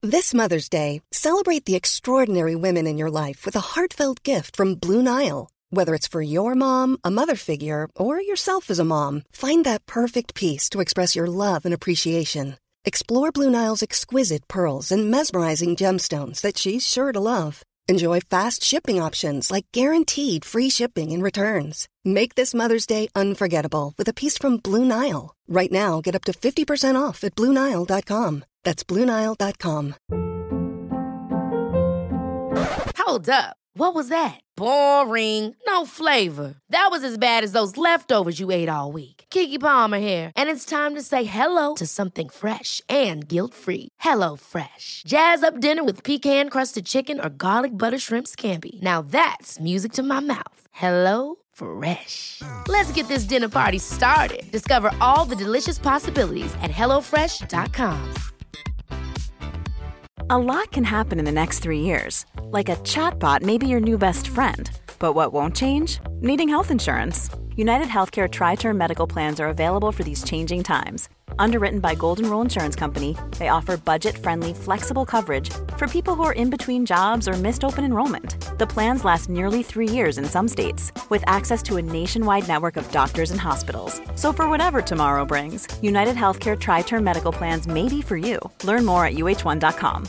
This Mother's Day, celebrate the extraordinary women in your life with a heartfelt gift from Blue Nile. Whether it's for your mom, a mother figure, or yourself as a mom, find that perfect piece to express your love and appreciation. Explore Blue Nile's exquisite pearls and mesmerizing gemstones that she's sure to love. Enjoy fast shipping options like guaranteed free shipping and returns. Make this Mother's Day unforgettable with a piece from Blue Nile. Right now, get up to 50% off at BlueNile.com. That's BlueNile.com. Hold up. What was that? Boring. No flavor. That was as bad as those leftovers you ate all week. Keke Palmer here, and it's time to say hello to something fresh and guilt-free. Hello Fresh. Jazz up dinner with pecan-crusted chicken or garlic butter shrimp scampi. Now that's music to my mouth. Hello Fresh. Let's get this dinner party started. Discover all the delicious possibilities at HelloFresh.com. A lot can happen in the next 3 years. Like a chatbot may be your new best friend. But what won't change? Needing health insurance. United Healthcare Tri-Term Medical Plans are available for these changing times. Underwritten by Golden Rule Insurance Company, they offer budget-friendly, flexible coverage for people who are in between jobs or missed open enrollment. The plans last nearly 3 years in some states, with access to a nationwide network of doctors and hospitals. So for whatever tomorrow brings, United Healthcare Tri-Term Medical Plans may be for you. Learn more at uh1.com.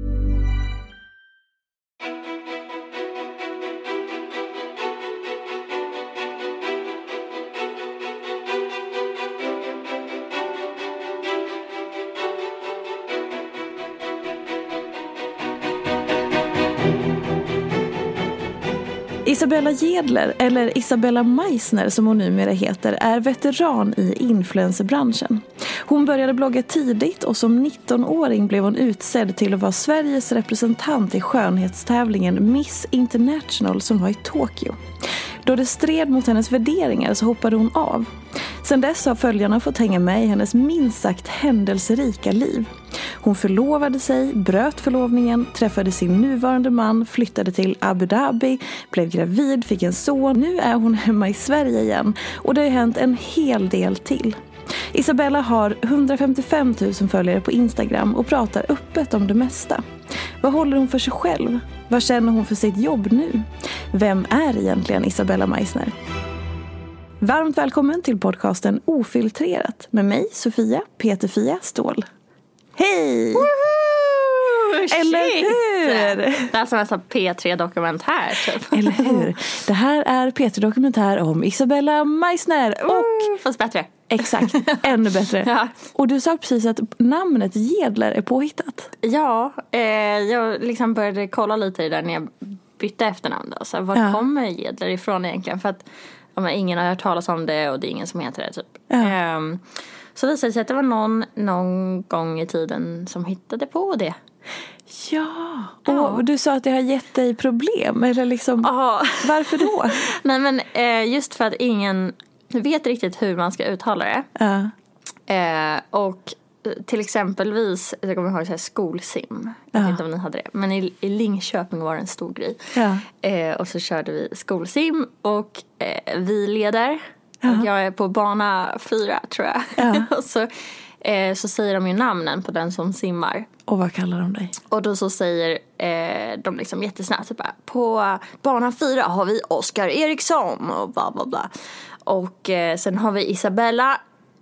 Isabella Gedler, eller Isabella Meissner som hon numera heter, är veteran i influencerbranschen. Hon började blogga tidigt och som 19-åring blev hon utsedd till att vara Sveriges representant i skönhetstävlingen Miss International som var i Tokyo. Då det stred mot hennes värderingar så hoppade hon av. Sedan dess har följarna fått hänga med i hennes minst sagt händelserika liv. Hon förlovade sig, bröt förlovningen, träffade sin nuvarande man, flyttade till Abu Dhabi, blev gravid, fick en son. Nu är hon hemma i Sverige igen och det har hänt en hel del till. Isabella har 155 000 följare på Instagram och pratar öppet om det mesta. Vad håller hon för sig själv? Vad känner hon för sitt jobb nu? Vem är egentligen Isabella Meissner? Varmt välkommen till podcasten Ofiltrerat med mig, Sofia Peterfia Ståhl. Hej! Woho! Eller Shit! hur? Det är som en sån P3-dokumentär typ. Eller hur? Det här är P3-dokumentär om Isabella Meissner och... Fast bättre. Exakt, ännu bättre. Ja. Och du sa precis att namnet Gedler är påhittat. Ja, jag liksom började kolla lite i det där när jag bytte efternamn då. Så var kommer Gedler ifrån egentligen? För att ingen har hört talas om det och det är ingen som heter det typ. Ja. Så visade det sig att det var någon gång i tiden som hittade på det. Ja, och du sa att det har gett dig problem. Eller liksom, varför då? Nej men just för att ingen vet riktigt hur man ska uttala det. Och till exempelvis, jag kommer ihåg så här, skolsim. Jag vet inte om ni hade det. Men i Linköping var det en stor grej. Och så körde vi skolsim och vi leder. Och jag är på bana 4 tror jag. Och så säger de ju namnen på den som simmar. Och vad kallar de dig? Och då så säger de liksom jättesnabbt typ, på bana 4 har vi Oskar Eriksson och bla bla bla. Och sen har vi Isabella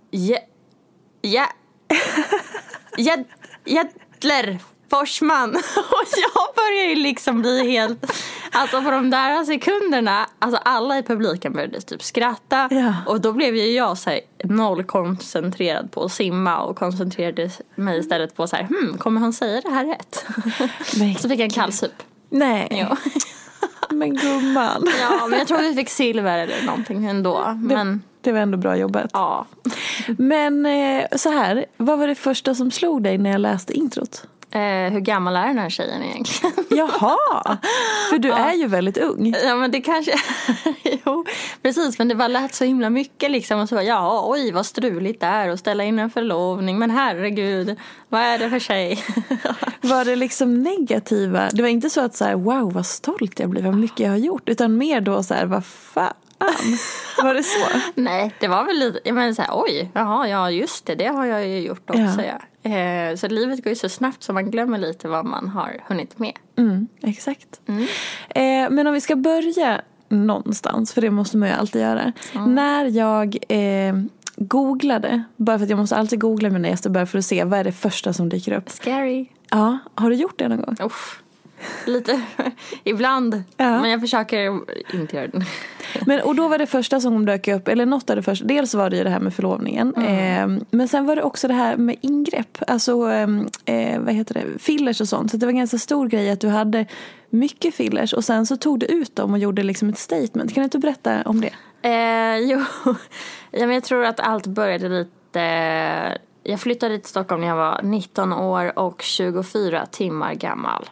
Gedler Forsman. Och jag börjar ju liksom bli helt... Alltså på de där sekunderna, alltså alla i publiken började typ skratta. Och då blev ju jag så här noll koncentrerad på att simma och koncentrerade mig istället på så här, kommer han säga det här rätt? Så fick jag en kallsup. Nej. Jo. Men gumman. Ja, men jag tror vi fick silver eller någonting ändå. Men... Det var ändå bra jobbat. Ja. Men så här, vad var det första som slog dig när jag läste introt? Hur gammal är den här tjejen egentligen? Jaha, för du är ju väldigt ung. Ja, men det kanske... jo, precis, men det bara lät så himla mycket liksom. Och så bara, oj, vad struligt det är att ställa in en förlovning. Men herregud, vad är det för tjej? Var det liksom negativa? Det var inte så att så här, wow, vad stolt jag blir, vad mycket jag har gjort. Utan mer då så här, vad fan fan? Var det så? Nej, det var väl lite, men så här, oj, jaha, ja just det har jag ju gjort också. Ja. Så livet går ju så snabbt så man glömmer lite vad man har hunnit med. Exakt. Men om vi ska börja någonstans, för det måste man ju alltid göra. När jag googlade, bara för att jag måste alltid googla mina gäster bara för att se vad är det första som dyker upp. Scary. Ja, har du gjort det någon gång? Lite ibland, men jag försöker inte göra det. Och då var det första som dök upp, eller något av det första, dels var det ju det här med förlovningen, men sen var det också det här med ingrepp, alltså vad heter det, fillers och sånt, så det var en ganska stor grej att du hade mycket fillers och sen så tog du ut dem och gjorde liksom ett statement. Kan du inte berätta om det? Jo, men jag tror att allt började lite. Jag flyttade till Stockholm när jag var 19 år och 24 timmar gammal.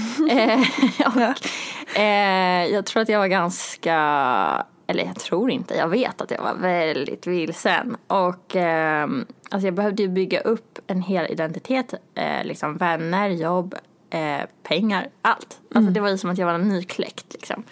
Jag tror att jag var ganska, eller jag tror inte, jag vet att jag var väldigt vilsen. Och alltså jag behövde ju bygga upp en hel identitet, liksom vänner, jobb, pengar, allt. Alltså det var ju som att jag var en nykläckt liksom.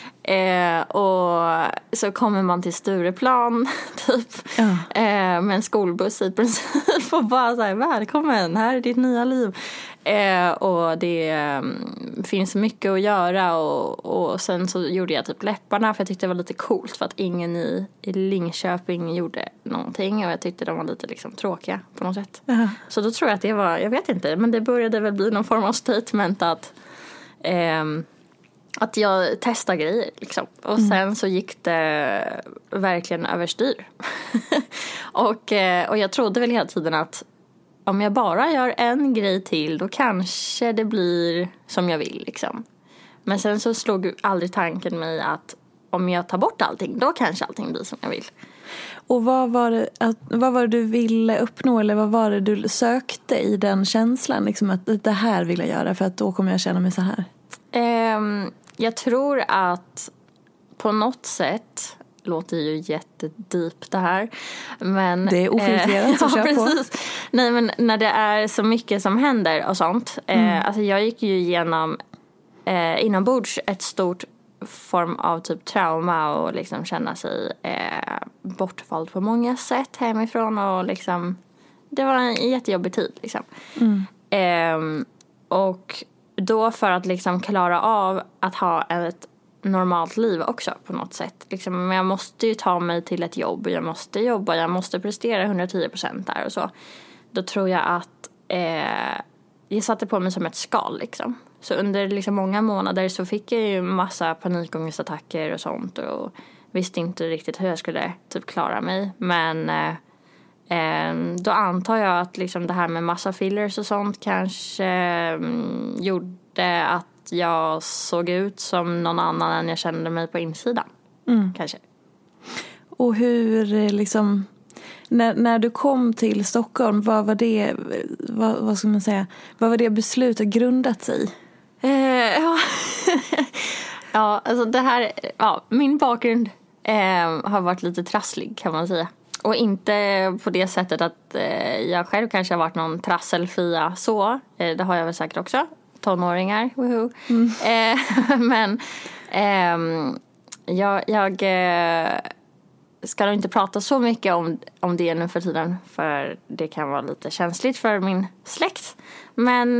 Och så kommer man till Stureplan typ med en skolbuss i princip och bara så här, välkommen, här är ditt nya liv. Och det finns mycket att göra och sen så gjorde jag typ läpparna för jag tyckte det var lite coolt för att ingen i Linköping gjorde någonting och jag tyckte de var lite liksom tråkiga på något sätt. Så då tror jag att det var, jag vet inte, men det började väl bli någon form av statement att jag testade grejer liksom. Och sen så gick det verkligen överstyr. och jag trodde väl hela tiden att om jag bara gör en grej till då kanske det blir som jag vill liksom. Men sen så slog aldrig tanken mig att om jag tar bort allting då kanske allting blir som jag vill. Och vad var det du ville uppnå, eller vad var det du sökte i den känslan liksom, att det här vill jag göra för att då kommer jag känna mig så här? Jag tror att på något sätt, låter ju jättedeep det här, men det är ofiltrerat så kör precis. På. Nej, men när det är så mycket som händer och sånt. Alltså jag gick ju igenom inombords ett stort form av typ trauma och liksom känna sig bortvald på många sätt hemifrån och liksom det var en jättejobbig tid liksom. Och då för att liksom klara av att ha ett normalt liv också på något sätt. Liksom, men jag måste ju ta mig till ett jobb. Jag måste jobba, jag måste prestera 110% där och så. Då tror jag att jag satte på mig som ett skal liksom. Så under liksom många månader så fick jag ju massa panikångestattacker och sånt. Och visste inte riktigt hur jag skulle typ klara mig. Men då antar jag att liksom det här med massa fillers och sånt kanske gjorde att jag såg ut som någon annan än jag kände mig på insidan. Kanske. Och hur liksom när du kom till Stockholm, vad var det, vad ska man säga, vad var det beslutet grundat sig? Ja, alltså det här, min bakgrund har varit lite trasslig kan man säga. Och inte på det sättet att jag själv kanske har varit någon trasselfia så. Det har jag väl säkert också. Tonåringar, woohoo. Men jag ska nog inte prata så mycket om det nu för tiden. För det kan vara lite känsligt för min släkt. Men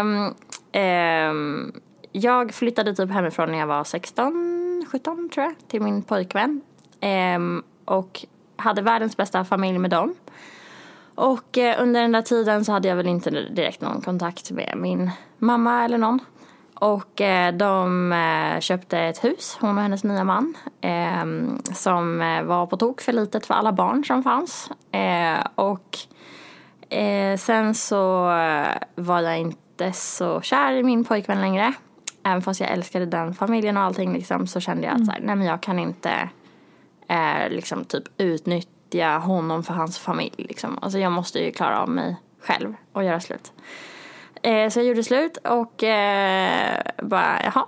jag flyttade typ hemifrån när jag var 16-17 tror jag. Till min pojkvän. Och hade världens bästa familj med dem. Och under den där tiden så hade jag väl inte direkt någon kontakt med min mamma eller någon. Och de köpte ett hus, hon och hennes nya man. Som var på tok för litet för alla barn som fanns. Och sen så var jag inte så kär i min pojkvän längre. Även fast jag älskade den familjen och allting liksom, så kände jag att så här, nej men jag kan inte liksom typ utnyttja honom för hans familj liksom. Alltså jag måste ju klara av mig själv och göra slut. Så jag gjorde slut och bara jaha.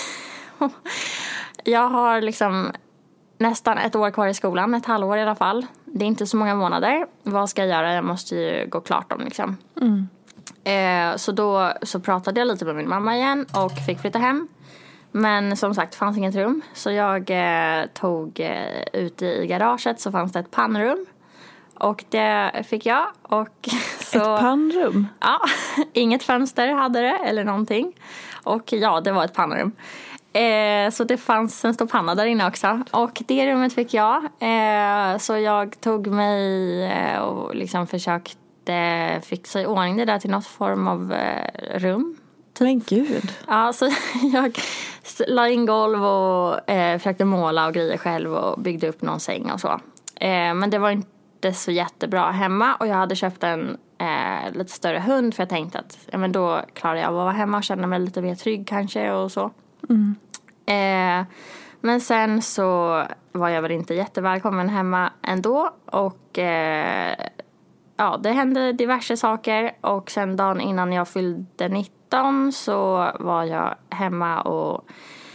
Jag har liksom nästan ett år kvar i skolan, ett halvår i alla fall. Det är inte så många månader. Vad ska jag göra? Jag måste ju gå klart dem liksom. Så då så pratade jag lite med min mamma igen och fick flytta hem. Men som sagt, fanns inget rum. Så jag tog ute i garaget så fanns det ett pannrum. Och det fick jag. Och så, ett pannrum? Ja, inget fönster hade det eller någonting. Och ja, det var ett pannrum. Så det fanns en stor panna där inne också. Och det rummet fick jag. Så jag tog mig och liksom försökte fixa i ordning det där till något form av rum. Men gud. Ja, så jag la in golv och försökte måla och grejer själv och byggde upp någon säng och så. Men det var inte så jättebra hemma och jag hade köpt en lite större hund för jag tänkte att ja, men då klarar jag att vara hemma och känna mig lite mer trygg kanske och så. Mm. Men sen så var jag väl inte jättevälkommen hemma ändå och ja, det hände diverse saker och sen dagen innan jag fyllde 19 så var jag hemma och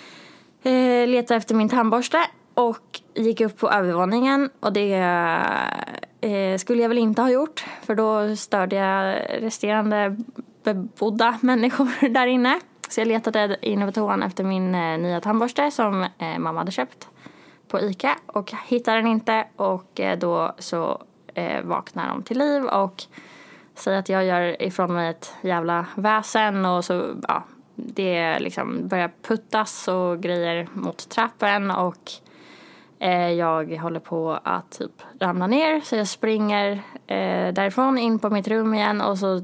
letade efter min tandborste och gick upp på övervåningen och det skulle jag väl inte ha gjort för då störde jag resterande bebodda människor där inne. Så jag letade in över toan efter min nya tandborste som mamma hade köpt på Ica och hittade den inte och då så vaknar de till liv och säger att jag gör ifrån mig ett jävla väsen och så ja, det liksom börjar puttas och grejer mot trappen och jag håller på att typ ramla ner så jag springer därifrån in på mitt rum igen och så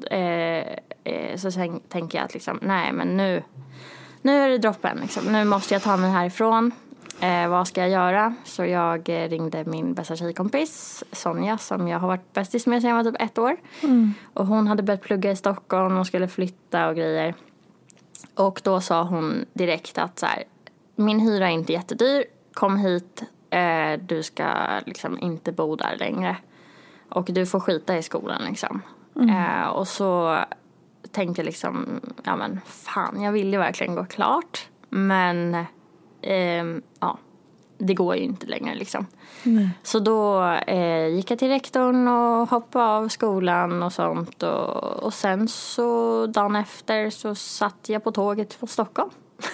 tänker jag att liksom, nej men nu är det droppen liksom. Nu måste jag ta mig härifrån. Vad ska jag göra? Så jag ringde min bästa tjejkompis Sonja som jag har varit bästis med sedan jag var typ 1 år. Och hon hade börjat plugga i Stockholm och skulle flytta och grejer. Och då sa hon direkt att så här, min hyra är inte jättedyr. Kom hit, du ska liksom inte bo där längre. Och du får skita i skolan liksom. Och så tänkte jag liksom, ja men fan, jag vill ju verkligen gå klart. Men ja, det går ju inte längre liksom. Nej. Så då gick jag till rektorn och hoppade av skolan och sånt. Och sen så dagen efter så satt jag på tåget från Stockholm.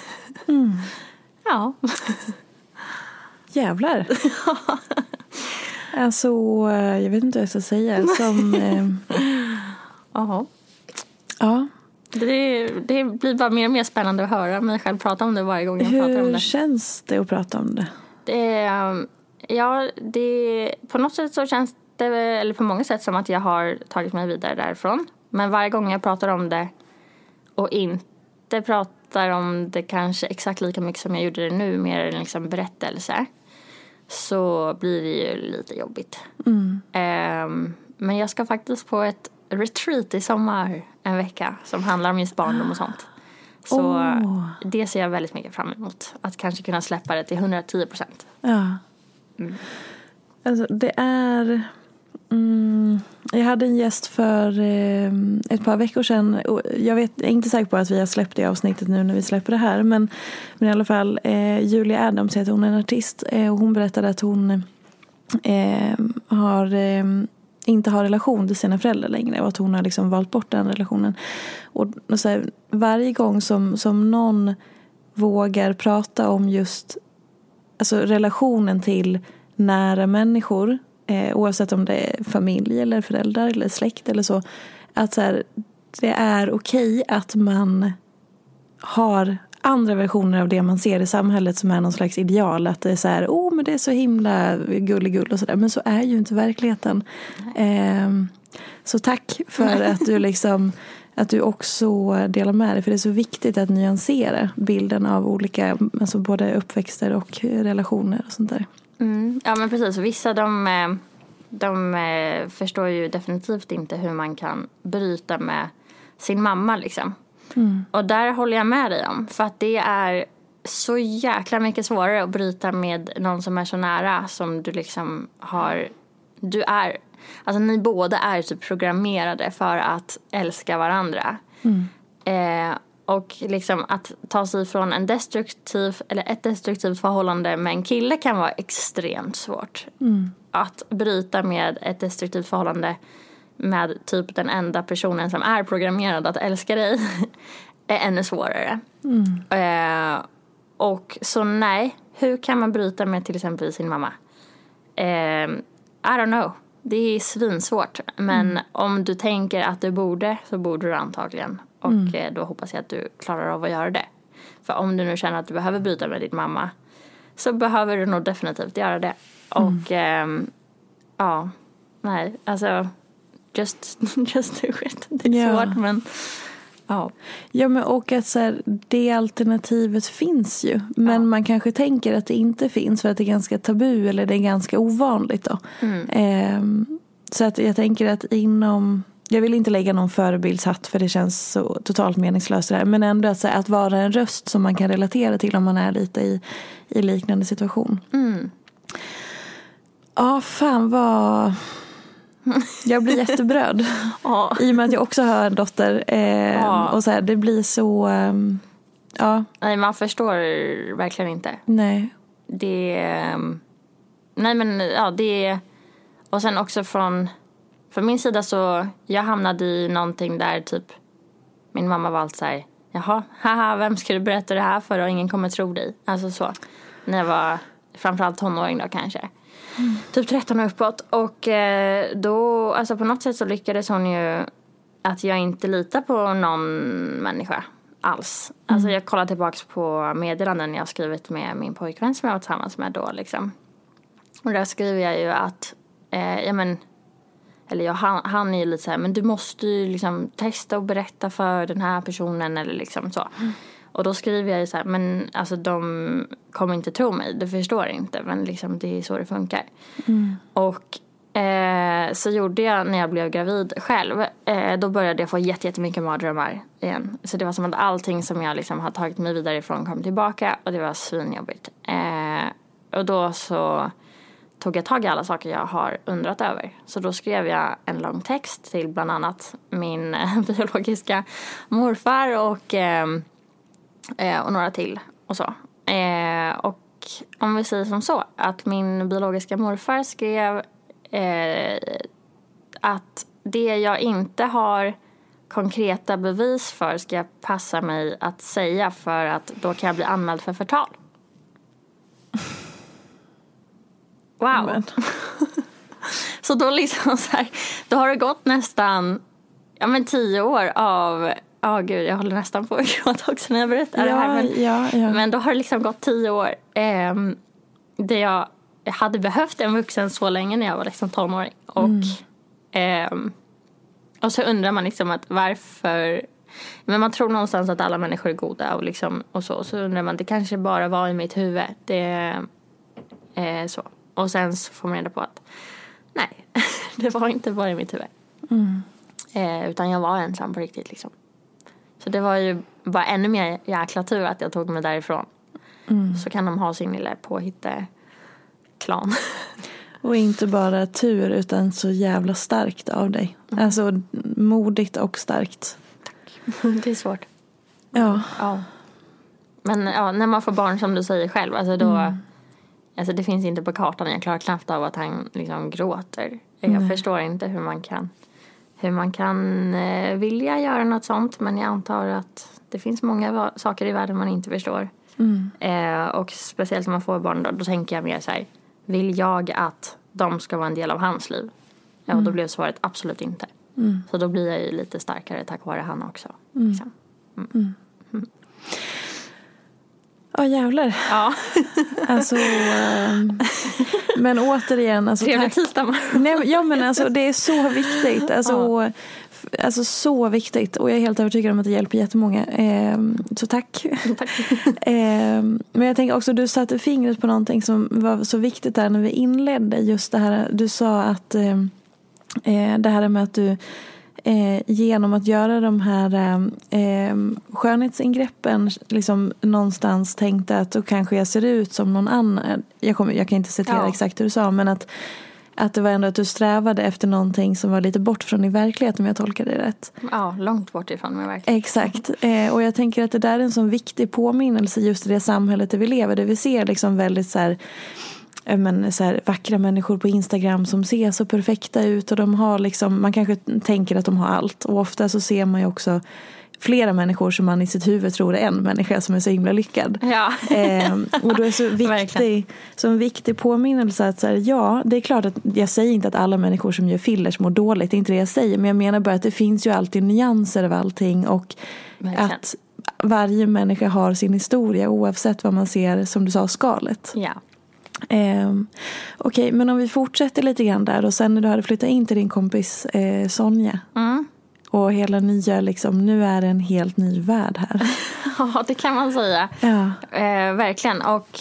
Ja. Jävlar. Alltså, jag vet inte vad jag ska säga. Som... Jaha. Ja. Det blir bara mer och mer spännande att höra mig själv prata om det varje gång jag pratar om det. Hur känns det att prata om det? På något sätt så känns det, eller på många sätt som att jag har tagit mig vidare därifrån. Men varje gång jag pratar om det och inte pratar om det kanske exakt lika mycket som jag gjorde det nu, mer en liksom berättelse, så blir det ju lite jobbigt. Men jag ska faktiskt på ett retreat i sommar en vecka som handlar om just barndom och sånt. Så det ser jag väldigt mycket fram emot. Att kanske kunna släppa det till 110%. Ja. Alltså det är... jag hade en gäst för ett par veckor sedan. Och jag är inte säker på att vi har släppt det avsnittet nu när vi släpper det här. Men i alla fall, Julia Adams heter hon, en artist. Och hon berättade att hon inte har relation till sina föräldrar längre. Och att hon har liksom valt bort den relationen. Och så här, varje gång som någon vågar prata om just alltså relationen till nära människor, oavsett om det är familj eller föräldrar eller släkt eller så, att så här, det är okej att man har andra versioner av det man ser i samhället som är någon slags ideal, att det är så här, men det är så himla gull och sådär, men så är ju inte verkligheten. Så tack för att du liksom, att du också delar med dig, för det är så viktigt att nyansera bilden av olika, alltså både uppväxter och relationer och sånt där. Ja men precis, vissa de förstår ju definitivt inte hur man kan bryta med sin mamma liksom. Och där håller jag med dig om, för att det är så jäkla mycket svårare att bryta med någon som är så nära som du liksom har, alltså ni båda är typ programmerade för att älska varandra. Och liksom att ta sig från ett destruktivt förhållande med en kille kan vara extremt svårt. Att bryta med ett destruktivt förhållande med typ den enda personen som är programmerad att älska dig är ännu svårare. Och så nej, hur kan man bryta med till exempel sin mamma? I don't know. Det är svinsvårt. Men om du tänker att du borde, så borde du antagligen. Och då hoppas jag att du klarar av att göra det. För om du nu känner att du behöver bryta med din mamma, så behöver du nog definitivt göra det. Och ja, nej, alltså just do it. Det är svårt, men ja. Ja, men och att så här, det alternativet finns ju. Men man kanske tänker att det inte finns för att det är ganska tabu eller det är ganska ovanligt då. Så att jag tänker att jag vill inte lägga någon förebildshatt för det känns så totalt meningslöst det här. Men ändå att vara en röst som man kan relatera till om man är lite i liknande situation. Ja, fan vad... Jag blir jättebröd. I och med att jag också har en dotter. Och så här, det blir så... ja. Nej, man förstår verkligen inte. Nej. Nej, men ja, det... Och sen också från min sida så... Jag hamnade i någonting där typ... Min mamma var alltid så här... Jaha, haha, vem ska du berätta det här för? Och ingen kommer tro dig. Alltså så. När jag var framförallt tonåring då kanske. Typ 13 år uppåt. Och då, alltså på något sätt så lyckades hon ju att jag inte litar på någon människa alls. Alltså jag kollar tillbaka på meddelanden jag skrivit med min pojkvän som jag var tillsammans med då liksom. Och där skriver jag ju att han är ju lite så här, men du måste ju liksom testa och berätta för den här personen eller liksom så. Och då skriver jag ju så här, men alltså de kommer inte tro mig, du förstår inte, men liksom det är så det funkar. Och så gjorde jag när jag blev gravid själv, då började jag få jättemycket mardrömmar igen. Så det var som att allting som jag liksom har tagit mig vidare ifrån kom tillbaka, och det var svinjobbigt. Och då så tog jag tag i alla saker jag har undrat över. Så då skrev jag en lång text till bland annat min biologiska morfar och några till och så. Och om vi säger som så, att min biologiska morfar skrev att det jag inte har konkreta bevis för ska jag passa mig att säga, för att då kan jag bli anmäld för förtal. Wow. Så då liksom så här, då har det gått nästan 10 år av... gud, jag håller nästan på att gråta också när jag berättar det här. Men då har det liksom gått 10 år. Där jag hade behövt en vuxen så länge när jag var liksom tonåring. Och så undrar man liksom att varför... Men man tror någonstans att alla människor är goda och liksom och så undrar man, det kanske bara var i mitt huvud. Det är så. Och sen så får man reda på att nej, det var inte bara i mitt huvud. Utan jag var ensam på riktigt liksom. Så det var ju bara ännu mer jäkla tur att jag tog mig därifrån. Så kan de ha sin lilla påhitte-klan. Och inte bara tur utan så jävla starkt av dig. Alltså modigt och starkt. Tack. Det är svårt. Ja. Men när man får barn som du säger själv, alltså då... Alltså det finns inte på kartan. Jag klarar knappt av att han liksom gråter. Jag förstår inte hur man kan vilja göra något sånt. Men jag antar att det finns många saker i världen man inte förstår. Och speciellt när man får barn då tänker jag mer så här: vill jag att de ska vara en del av hans liv? Ja, och då blev svaret absolut inte. Så då blir jag ju lite starkare tack vare han också. Liksom. Ja, jävlar. Ja. Alltså, men återigen, alltså, trevlig tisdag. Ja, men alltså det är så viktigt. Alltså så viktigt. Och jag är helt övertygad om att det hjälper jättemånga. Så tack. Men jag tänker också, du satte fingret på någonting som var så viktigt där när vi inledde. Just det här, du sa att det här med att du genom att göra de här skönhetsingreppen liksom någonstans tänkte att då kanske jag ser ut som någon annan. Jag kan inte citera exakt hur du sa, men att det var ändå att du strävade efter någonting som var lite bort från din verklighet, om jag tolkar det rätt. Ja, långt bort ifrån min verklighet. Exakt. Och jag tänker att det där är en sån viktig påminnelse just i det samhället där vi lever. Där vi ser liksom väldigt så här vackra människor på Instagram som ser så perfekta ut, och de har liksom, man kanske tänker att de har allt, och ofta så ser man ju också flera människor som man i sitt huvud tror är en människa som är så himla lyckad. Ja. Och då är så en viktig påminnelse att så här, ja, det är klart att jag säger inte att alla människor som gör fillers mår dåligt, det är inte det jag säger, men jag menar bara att det finns ju alltid nyanser av allting och verkligen. Att varje människa har sin historia oavsett vad man ser, som du sa, skalet. Ja. Okej, men om vi fortsätter lite grann där och sen när du hade flyttat in till din kompis Sonja och hela nya liksom, nu är det en helt ny värld här. Ja, det kan man säga. Ja. Verkligen. Och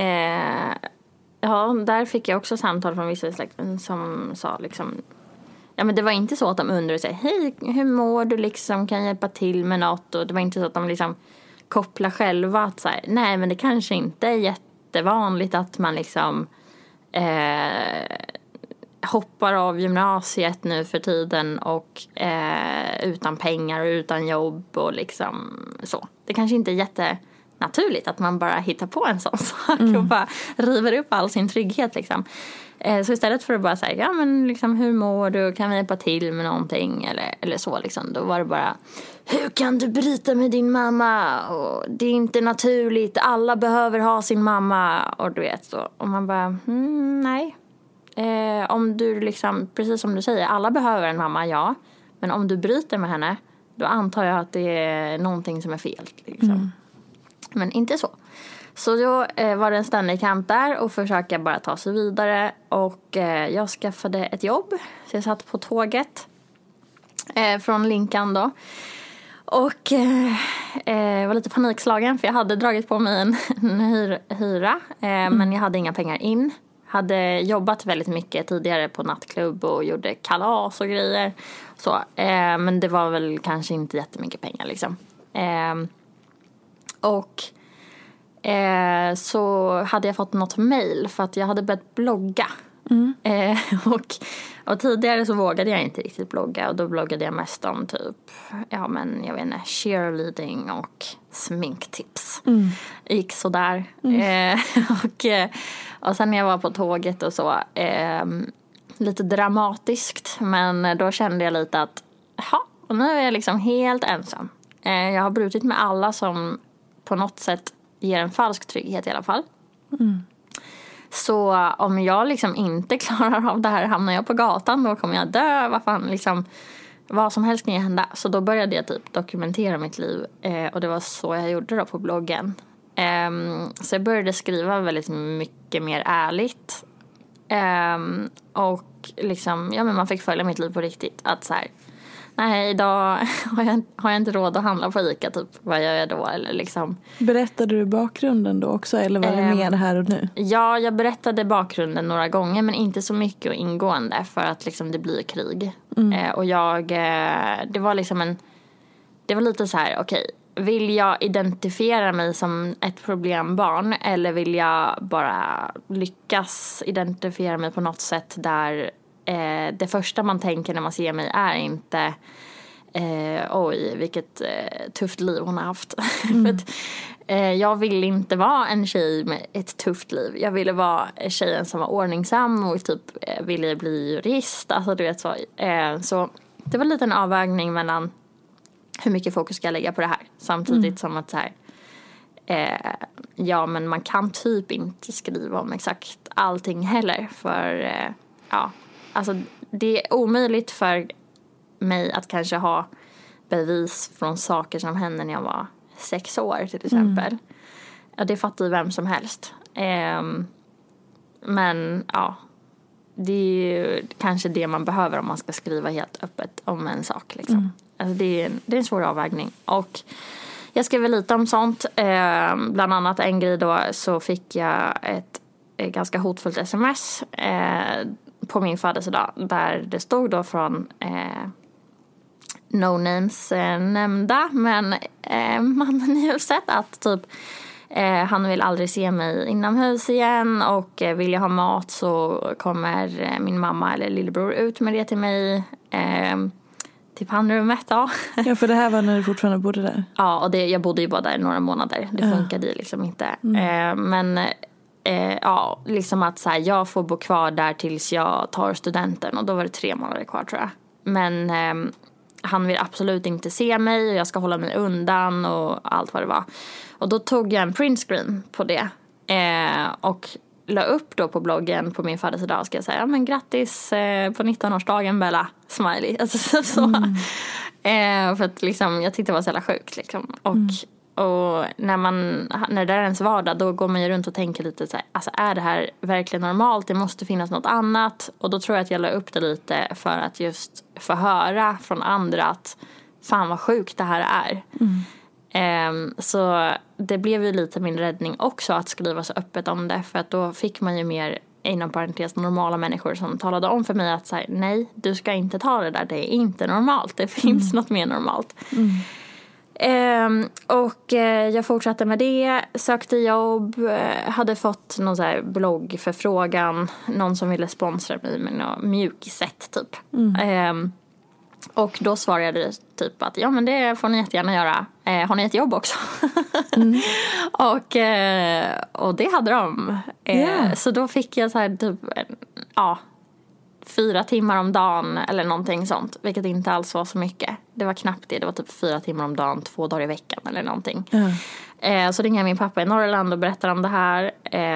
ja, där fick jag också samtal från vissa släkten som sa liksom, ja, men det var inte så att de undrade sig, hej, hur mår du liksom, kan jag hjälpa till med något? Och det var inte så att de liksom kopplar själva att så här, nej, men det kanske inte är jättevanligt att man liksom hoppar av gymnasiet nu för tiden och utan pengar och utan jobb och liksom så. Det kanske inte är jättenaturligt att man bara hittar på en sån sak och bara river upp all sin trygghet liksom. Så istället för att bara säga, ja men liksom, hur mår du, kan vi hjälpa till med någonting eller så liksom, då var det bara, hur kan du bryta med din mamma, och det är inte naturligt, alla behöver ha sin mamma, och du vet så, och man bara, nej, om du liksom, precis som du säger, alla behöver en mamma, ja, men om du bryter med henne, då antar jag att det är någonting som är fel liksom. Men inte så. Så då var det en ständig kamp där och försöka bara ta sig vidare. Och jag skaffade ett jobb. Så jag satt på tåget från Linkan då. Och var lite panikslagen för jag hade dragit på mig en hyra. Men jag hade inga pengar in. Hade jobbat väldigt mycket tidigare på nattklubb och gjorde kalas och grejer. Så, men det var väl kanske inte jättemycket pengar liksom. Och så hade jag fått något mejl för att jag hade börjat blogga. Och tidigare så vågade jag inte riktigt blogga, och då bloggade jag mest om typ, ja men jag vet inte, cheerleading och sminktips. Gick sådär. Och sen när jag var på tåget och så, lite dramatiskt, men då kände jag lite att och nu är jag liksom helt ensam. Jag har brutit med alla som på något sätt ger en falsk trygghet i alla fall. Så om jag liksom inte klarar av det här, hamnar jag på gatan, då kommer jag dö. Vad fan, liksom, vad som helst kan hända. Så då började jag typ dokumentera mitt liv. Och det var så jag gjorde då på bloggen. Så jag började skriva väldigt mycket mer ärligt. Och liksom, ja, men man fick följa mitt liv på riktigt. Att så här, nej, idag har jag inte råd att handla på ICA typ. Vad gör jag då? Eller liksom. Berättade du bakgrunden då också? Eller var det mer här och nu? Ja, jag berättade bakgrunden några gånger. Men inte så mycket och ingående. För att liksom det blir krig. Och det var liksom det var lite så här, okej. Vill jag identifiera mig som ett problembarn? Eller vill jag bara lyckas identifiera mig på något sätt där det första man tänker när man ser mig är inte oj, vilket tufft liv hon har haft. För att, jag ville inte vara en tjej med ett tufft liv. Jag ville vara tjejen som var ordningsam och typ ville bli jurist. Alltså du vet så. Så det var lite en avvägning mellan hur mycket fokus ska jag lägga på det här. Samtidigt som att så här, ja, men man kan typ inte skriva om exakt allting heller. För ja, alltså det är omöjligt för mig att kanske ha bevis från saker som hände när jag var 6 år till exempel. Ja, det fattar ju vem som helst. Men ja, det är ju kanske det man behöver om man ska skriva helt öppet om en sak liksom. Alltså det är en svår avvägning. Och jag skrev lite om sånt. Bland annat en grej då, så fick jag ett ganska hotfullt sms på min födelsedag. Där det stod då från no names nämnda. Men mannen i huset att typ han vill aldrig se mig inomhus igen. Och vill jag ha mat så kommer min mamma eller lillebror ut med det till mig. Till pannrummet då. Ja, för det här var när du fortfarande bodde där. Ja, och jag bodde ju bara där några månader. Det funkade ju liksom inte. Men ja, liksom att så här, jag får bo kvar där tills jag tar studenten. Och då var det 3 månader kvar tror jag. Men han vill absolut inte se mig och jag ska hålla mig undan och allt vad det var. Och då tog jag en printscreen på det och la upp då på bloggen på min födelsedag, ska jag säga. Men grattis på 19-årsdagen Bella, smiley. Alltså, så. För att liksom, jag tyckte det var så jävla sjukt liksom. Och när det är ens vardag, då går man ju runt och tänker lite så här, alltså är det här verkligen normalt? Det måste finnas något annat. Och då tror jag att jag la upp det lite för att just få höra från andra att fan vad sjukt det här är. Så det blev ju lite min räddning också att skriva så öppet om det. För att då fick man ju mer, inom parentes, normala människor som talade om för mig att så här, nej, du ska inte ta det där, det är inte normalt. Det finns något mer normalt. Och jag fortsatte med det, sökte jobb, hade fått någon så här bloggförfrågan, någon som ville sponsra mig med något mjukissätt typ. Och då svarade jag typ att ja, men det får ni jättegärna göra. Har ni ett jobb också? Och det hade de. Så då fick jag så här typ 4 timmar om dagen eller någonting sånt, vilket inte alls var så mycket. Det var knappt det, det var typ 4 timmar om dagen 2 dagar i veckan eller någonting. Så ringde jag min pappa i Norrland och berättade om det här.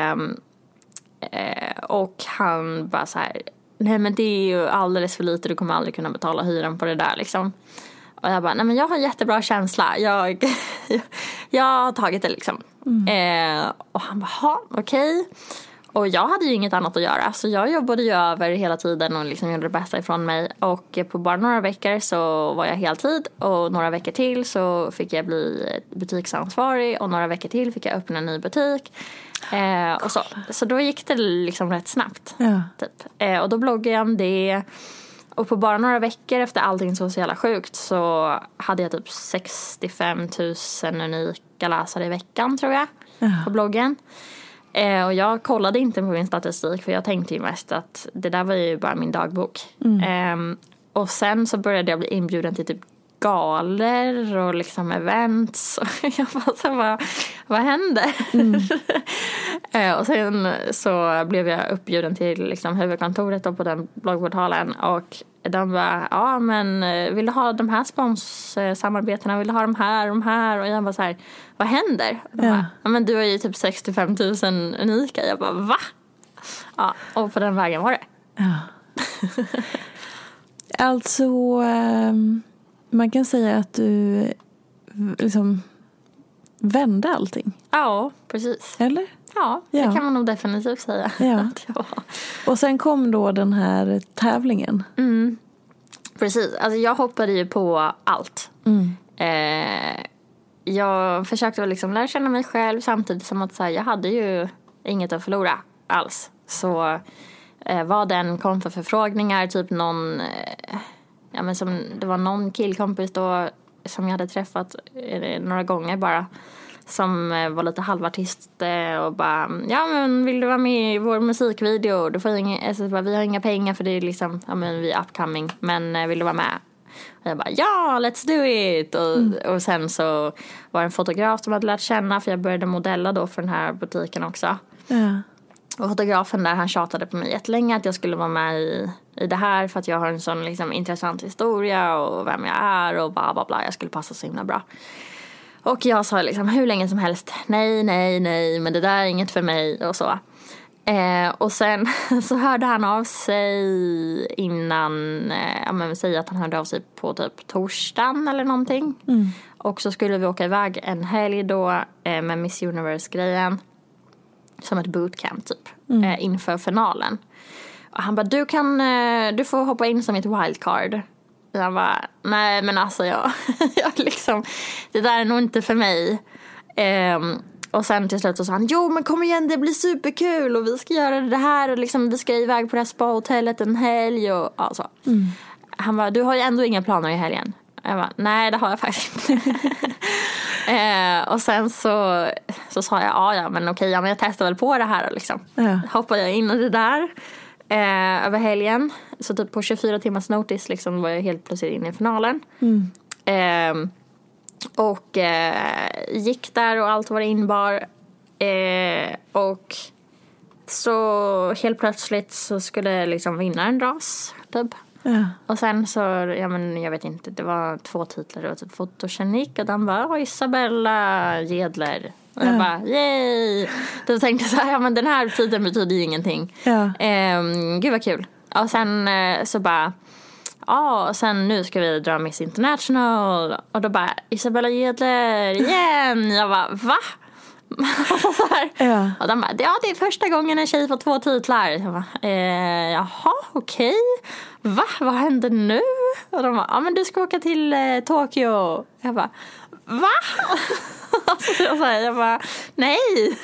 Och han bara så här, nej men det är ju alldeles för lite, du kommer aldrig kunna betala hyran på det där liksom. Och jag bara, nej men jag har en jättebra känsla, jag har tagit det liksom. Och han bara, okej. Och jag hade ju inget annat att göra, så jag jobbade ju över hela tiden och liksom gjorde det bästa ifrån mig. Och på bara några veckor så var jag heltid, och några veckor till så fick jag bli butiksansvarig, och några veckor till fick jag öppna en ny butik. Och så då gick det liksom rätt snabbt. Typ. Och då bloggade jag om det. Och på bara några veckor efter allting så jävla sjukt så hade jag typ 65 000 unika läsare i veckan, tror jag, på bloggen. Och jag kollade inte på min statistik, för jag tänkte ju mest att det där var ju bara min dagbok. Och sen så började jag bli inbjuden till typ galer och liksom events. Och jag bara så, vad händer? Och sen så blev jag uppbjuden till liksom huvudkontoret då på den bloggportalen. Och de bara, ja men vill du ha de här sponssamarbetena? Vill du ha de här? Och jag bara så här, vad händer? Bara, ja men du har ju typ 65 000 unika. Jag bara, va? Ja, och på den vägen var det. Alltså, man kan säga att du liksom vände allting. Ja, precis. Eller? Ja, det kan man nog definitivt säga. Och sen kom då den här tävlingen. Precis, alltså jag hoppade ju på allt. Jag försökte väl liksom lära känna mig själv, samtidigt som att så här, jag hade ju inget att förlora alls. Så vad den kom för förfrågningar, typ någon, men som det var någon killkompis då som jag hade träffat några gånger bara, som var lite halvartist och bara, ja men vill du vara med i vår musikvideo? Du får vi har inga pengar för det är liksom, ja men vi är upcoming, men vill du vara med? Och jag bara, ja, let's do it! Och sen så var det en fotograf som hade lärt känna, för jag började modella då för den här butiken också. Och fotografen där, han tjatade på mig jättelänge att jag skulle vara med i det här, för att jag har en sån liksom intressant historia och vem jag är och bla bla bla, jag skulle passa så himla bra. Och jag sa liksom hur länge som helst, nej, men det där är inget för mig och så. Och sen så hörde han av sig innan, säg att han hörde av sig på typ torsdagen eller någonting. Och så skulle vi åka iväg en helg då med Miss Universe-grejen. Som ett bootcamp typ, inför finalen. Och han bara, du får hoppa in som ett wildcard. Jag bara, nej men alltså jag liksom, det där är nog inte för mig. Och sen till slut så sa han, jo men kom igen, det blir superkul och vi ska göra det här och liksom vi ska iväg på det här spa-hotellet en helg och så. Han bara, du har ju ändå inga planer i helgen. Jag bara, nej det har jag faktiskt inte. Och sen så sa jag, ja men okej, men jag testar väl på det här liksom. Hoppade jag in i det där över helgen. Så typ på 24 timmars notice liksom var jag helt plötsligt inne i finalen. Och gick där och allt var inbar. Och så helt plötsligt så skulle liksom vinnaren dras typ. Och sen så, jag vet inte, det var 2 titlar. Det var typ fotogenik och den bara, Isabella Gedler. Och jag bara, yay! Då tänkte jag så här, men den här titeln betyder ju ingenting. Gud vad kul. Och sen så bara, och sen nu ska vi dra Miss International. Och då bara, Isabella Gedler igen. Jag bara, va? Så här. Och de bara, det är första gången en tjej får 2 titlar. Jag bara, jaha, okej. Va? Vad händer nu? Och de bara, men du ska åka till Tokyo. Jag bara, va? Jag bara, nej.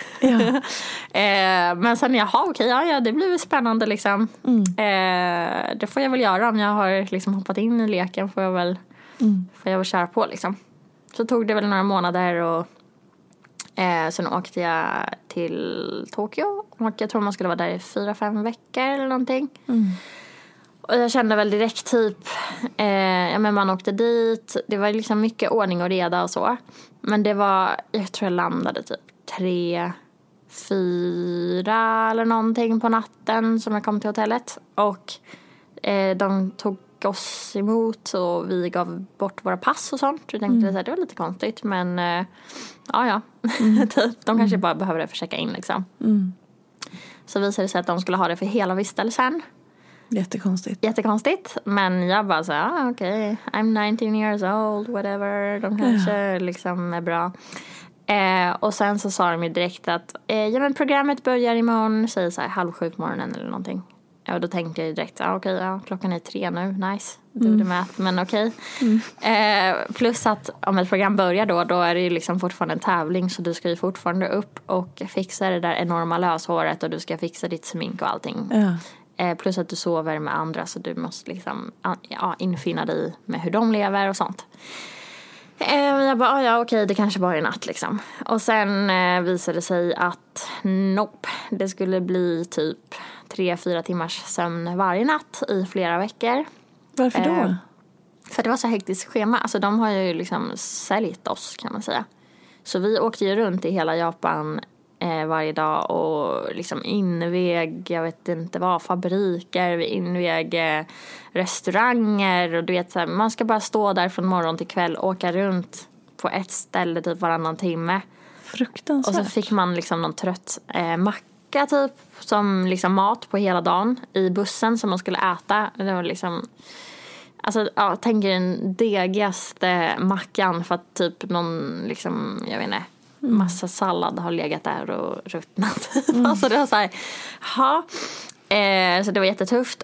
Men sen, jaha, okej, ja, det blir spännande liksom. Det får jag väl göra om jag har liksom hoppat in i leken. Får jag väl köra på liksom. Så tog det väl några månader och sen åkte jag till Tokyo. Och jag tror man skulle vara där i 4-5 veckor eller någonting. Och jag kände väl direkt typ, men man åkte dit. Det var liksom mycket ordning och reda och så. Men det var, jag tror jag landade typ 3-4 eller någonting på natten som jag kom till hotellet. Och de tog oss emot och vi gav bort våra pass och sånt. Jag tänkte att det var lite konstigt, men typ, de kanske bara behöver det för att checka in liksom. Så visade det sig att de skulle ha det för hela vistelsen. Jättekonstigt. Men jag bara så okej, I'm 19 years old, whatever. De kanske liksom är bra. Och sen så sa de ju direkt att men programmet börjar imorgon, säger så här 6:30 på morgonen eller någonting. Och då tänkte jag direkt, klockan är 3 nu, nice, do the math, men okej. Plus att om ett program börjar då är det ju liksom fortfarande en tävling, så du ska ju fortfarande upp och fixa det där enorma löshåret och du ska fixa ditt smink och allting. Plus att du sover med andra, så du måste liksom infinna dig med hur de lever och sånt. Jag bara, okej, det kanske bara är natt liksom. Och sen visade det sig att nope, det skulle bli typ 3-4 timmars sömn varje natt i flera veckor. Varför då? För det var så hektiskt schema. Alltså de har ju liksom säljt oss, kan man säga. Så vi åkte ju runt i hela Japan varje dag och liksom invig, jag vet inte vad, fabriker, vi invig restauranger och du vet så här, man ska bara stå där från morgon till kväll, åka runt på ett ställe typ varannan timme. Fruktansvärt. Och så fick man liksom någon trött macka typ som liksom mat på hela dagen i bussen som man skulle äta. Det var liksom, alltså tänker den degigaste mackan för att typ någon liksom, jag vet inte, massa sallad har legat där och ruttnat. Alltså det var så här, så det var jättetufft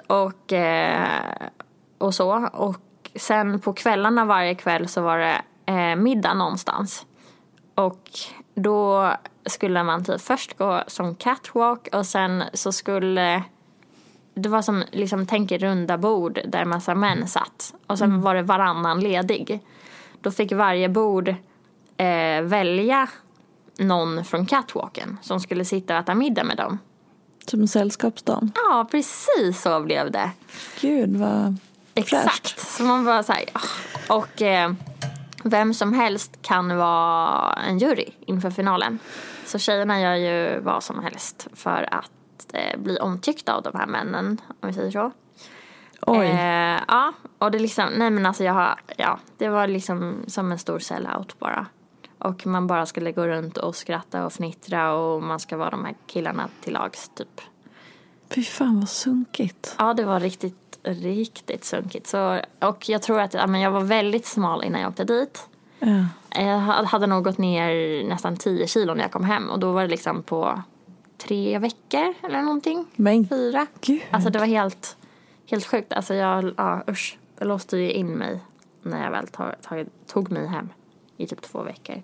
och så. Och sen på kvällarna varje kväll så var det middag någonstans. Och då skulle man typ först gå som catwalk och sen så skulle det var som liksom, tänker runda bord där massa män satt. Och sen var det varannan ledig. Då fick varje bord välja någon från catwalken som skulle sitta och äta middag med dem. Som en sällskapsdag. Ja, precis så blev det. Gud, vad exakt. fräscht. Så man var så här, och vem som helst kan vara en jury inför finalen. Så tjejerna gör ju vad som helst för att bli omtyckta av de här männen, om vi säger så. Oj. Ja, och det liksom, nej men alltså det var liksom som en stor sellout bara. Och man bara skulle gå runt och skratta och fnittra och man ska vara de här killarna till lags typ. Fy fan vad sunkigt. Ja, det var riktigt sunkigt. Så, och jag tror att jag var väldigt smal innan jag åkte dit. Jag hade nog gått ner nästan 10 kilo när jag kom hem. Och då var det liksom på 3 veckor eller någonting. Men 4. Gud. Alltså det var helt sjukt. Alltså usch. Jag låste ju in mig när jag väl tog mig hem i typ 2 veckor.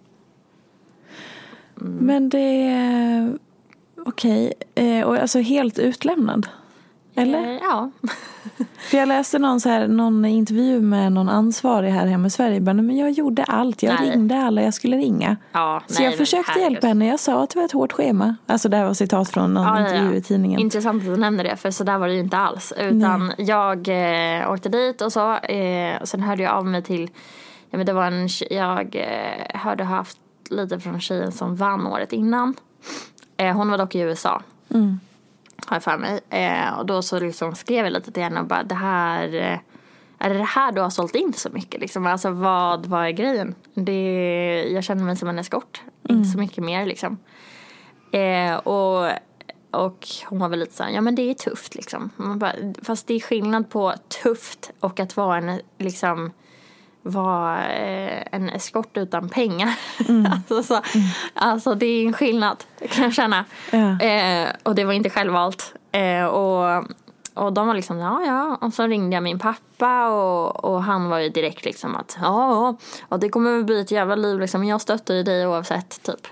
Men det är okej. Och alltså helt utlämnad? Eller? Ja. För jag läste någon intervju med någon ansvarig här hemma i Sverige. Men jag gjorde allt. Jag ringde alla jag skulle ringa. Ja, så jag försökte hjälpa henne. Jag sa att det var ett hårt schema. Alltså det här var citat från någon intervju i tidningen. Intressant att du nämner det. För så där var det ju inte alls. Utan jag åkte dit och så. Och sen hörde jag av mig till... Ja, men det var jag hade haft lite från tjejen som vann året innan. Hon var dock i USA. har jag för mig. Och då så liksom skrev jag lite till henne och bara, det här... Är det här du har sålt in så mycket? Liksom? Alltså vad är grejen? Jag känner mig som en eskort. Inte så mycket mer liksom. Och hon var väl lite så här, ja men det är tufft liksom. Man bara, fast det är skillnad på tufft och att vara en eskort utan pengar. Alltså det är en skillnad, kan jag känna. Och det var inte självvalt. Och de var liksom, ja. Och så ringde jag min pappa och han var ju direkt liksom att ja, det kommer väl bli ett jävla liv liksom. Jag stöttar ju dig oavsett typ.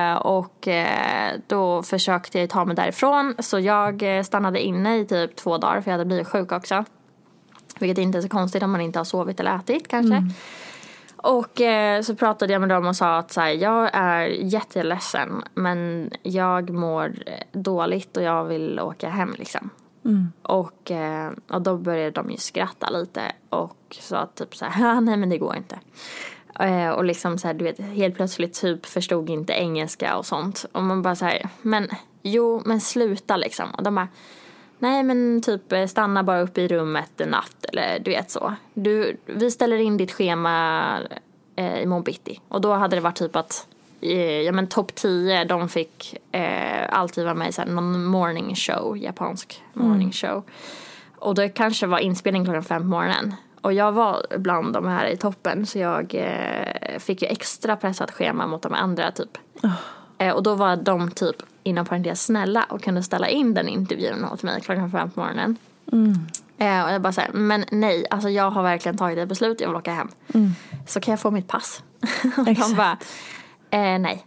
Då försökte jag ta mig därifrån. Så jag stannade inne i typ 2 dagar för jag hade blivit sjuk också. Vilket inte är så konstigt om man inte har sovit eller ätit kanske. Och så pratade jag med dem och sa att så här, jag är jätteledsen men jag mår dåligt och jag vill åka hem liksom. Och då började de ju skratta lite och sa typ så här, nej men det går inte. Och liksom så här, du vet, helt plötsligt typ förstod inte engelska och sånt. Och man bara så här, men sluta liksom. Och de bara, nej men typ stanna bara uppe i rummet en natt eller du vet så. Vi ställer in ditt schema i Mobitti. Och då hade det varit typ att topp 10 de fick alltid vara med i så här, någon morning show, japansk morning show. Och det kanske var inspelning 5:00 på morgonen. Och jag var bland de här i toppen så jag fick ju extra pressat schema mot de andra typ. Och då var de typ inom parentes snälla och kunde ställa in den intervjun åt mig 5:00 på morgonen. Och jag bara säger, men nej, alltså jag har verkligen tagit ett beslut, jag vill åka hem. Så kan jag få mitt pass? Och de bara, nej.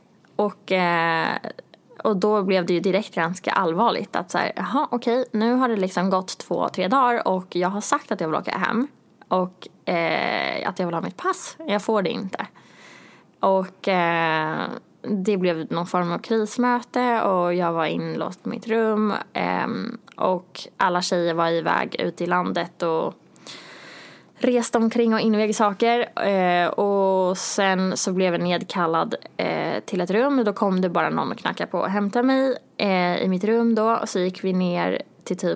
Och då blev det ju direkt ganska allvarligt att så här, jaha okej, nu har det liksom gått 2-3 dagar och jag har sagt att jag vill åka hem och att jag vill ha mitt pass. Jag får det inte. Och det blev någon form av krismöte och jag var inlåst på mitt rum och alla tjejer var iväg ute i landet och reste omkring och invig saker och sen så blev jag nedkallad till ett rum. Då kom det bara någon och knackade på och hämtade mig i mitt rum då. Och så gick vi ner till typ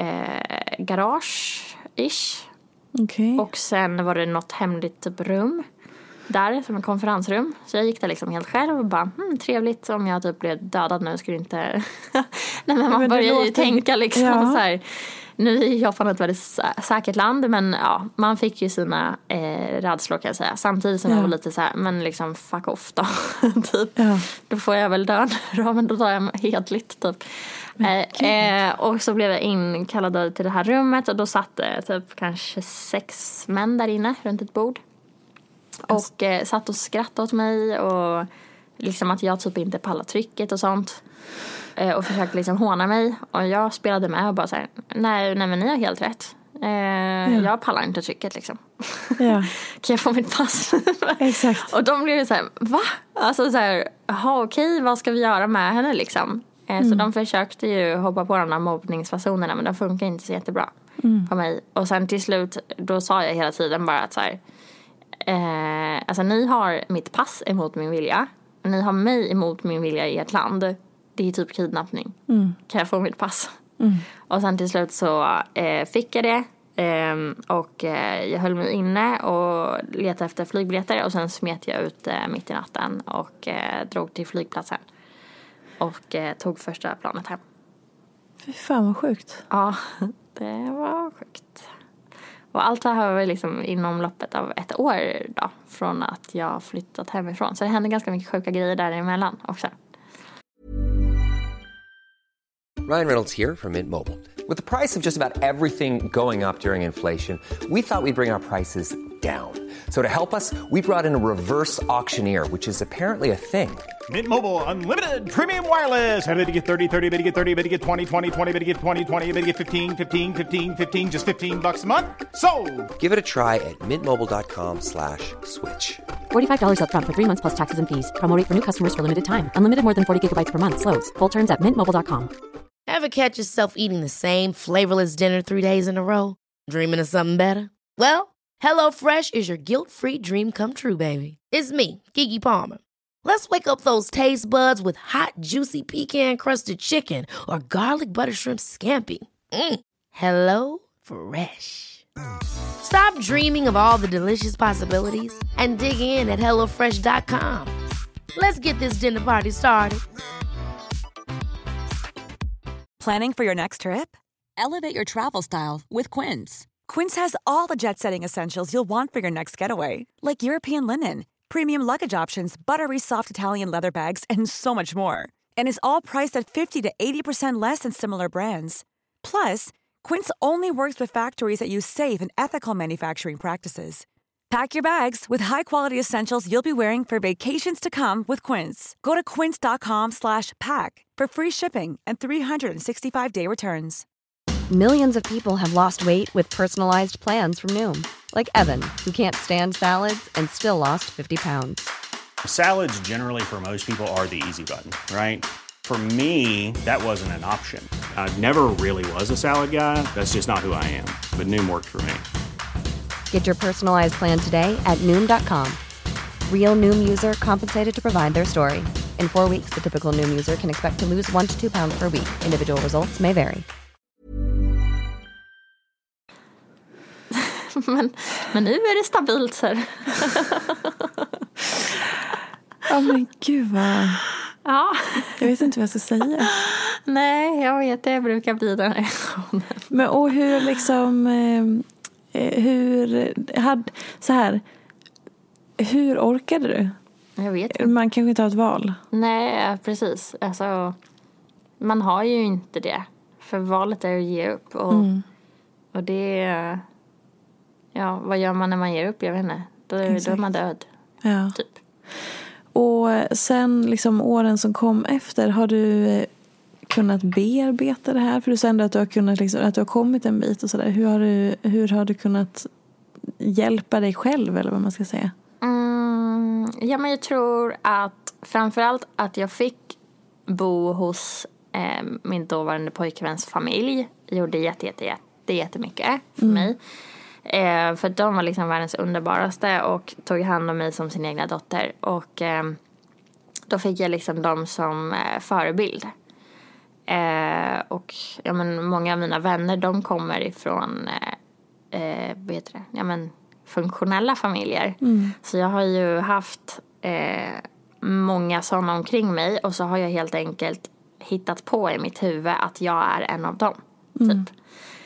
garage-ish. Okay. Och sen var det något hemligt typ rum där som en konferensrum. Så jag gick där liksom helt själv och bara trevligt om jag typ blev dödad nu skulle inte nej men man börjar ju tänka liksom så här. Nu är Japan ett väldigt säkert land men ja, man fick ju sina rädslor kan jag säga. Samtidigt som jag var lite så här, men liksom fuck off då. Typ. Då får jag väl dö då, men då tar jag hedligt typ. Och så blev jag inkallad till det här rummet och då satt typ kanske 6 män där inne runt ett bord. Och satt och skrattade åt mig och liksom att jag typ inte pallar trycket och sånt. Och försökte liksom håna mig. Och jag spelade med och bara så här, nej men ni har helt rätt. Jag pallar inte trycket liksom. Kan jag få mitt pass? Exakt. Och de blev ju så här, va? Alltså så här, jaha okej, vad ska vi göra med henne liksom? Så de försökte ju hoppa på de här mobbningsfasonerna men de funkar inte så jättebra på mig. Och sen till slut, då sa jag hela tiden bara att så här, alltså ni har mitt pass emot min vilja. Ni har mig emot min vilja i ett land. Det är typ kidnappning. Kan jag få mitt pass? Och sen till slut så fick jag det. Och jag höll mig inne och letade efter flygbiljetter. Och sen smet jag ut mitt i natten och drog till flygplatsen. Och tog första planet hem. Fy fan vad sjukt. Ja, det var sjukt. Och allt det här var liksom inom loppet av 1 år då. Från att jag flyttat hemifrån. Så det hände ganska mycket sjuka grejer däremellan också. Ryan Reynolds here from Mint Mobile. With the price of just about everything going up during inflation, we thought we'd bring our prices down. So to help us, we brought in a reverse auctioneer, which is apparently a thing. Mint Mobile Unlimited Premium Wireless. How to get 30, 30, bit to get 30, bit to get 20, 20, 20, bit to get 20, 20, bit to get 15, 15, 15, 15, just $15 a month? Sold! Give it a try at mintmobile.com/switch. $45 up front for 3 months plus taxes and fees. Promo rate for new customers for limited time. Unlimited more than 40 gigabytes per month. Slows full terms at mintmobile.com. Ever catch yourself eating the same flavorless dinner 3 days in a row? Dreaming of something better? Well, HelloFresh is your guilt-free dream come true, baby. It's me, Keke Palmer. Let's wake up those taste buds with hot, juicy pecan-crusted chicken or garlic butter shrimp scampi. Hello Fresh. Stop dreaming of all the delicious possibilities and dig in at HelloFresh.com. Let's get this dinner party started. Planning for your next trip? Elevate your travel style with Quince. Quince has all the jet-setting essentials you'll want for your next getaway, like European linen, premium luggage options, buttery soft Italian leather bags, and so much more. And is all priced at 50 to 80% less than similar brands. Plus, Quince only works with factories that use safe and ethical manufacturing practices. Pack your bags with high-quality essentials you'll be wearing for vacations to come with Quince. Go to quince.com/pack for free shipping and 365-day returns. Millions of people have lost weight with personalized plans from Noom. Like Evan, who can't stand salads and still lost 50 pounds. Salads generally for most people are the easy button, right? For me, that wasn't an option. I never really was a salad guy. That's just not who I am. But Noom worked for me. Get your personalized plan today at Noom.com. Real Noom user compensated to provide their story. In 4 weeks, the typical Noom user can expect to lose 1 to 2 pounds per week. Individual results may vary. Men nu är det stabilt så här. Ja men gud vad... Ja. Jag vet inte vad jag ska säga. Nej, jag vet det. Jag brukar bli den reaktionen. Men och hur liksom... hur orkade du? Jag vet inte. Man kanske inte har ett val. Nej, precis. Alltså, man har ju inte det. För valet är att ge upp. Och det... Ja, vad gör man när man ger upp? Jag vet inte. Då är man död. Ja. Typ. Och sen liksom åren som kom efter, har du kunnat bearbeta det här? För du sa ändå att du har kunnat liksom, att du har kommit en bit och sådär. Hur har du kunnat hjälpa dig själv eller vad man ska säga? Ja, men jag tror att framförallt att jag fick bo hos min dåvarande pojkväns familj gjorde jättemycket för mig. För de var liksom världens underbaraste och tog hand om mig som sin egna dotter. Och då fick jag liksom dem som förebild. Och ja, men många av mina vänner, de kommer ifrån funktionella familjer. Så jag har ju haft många sådana omkring mig. Och så har jag helt enkelt hittat på i mitt huvud att jag är en av dem. Typ.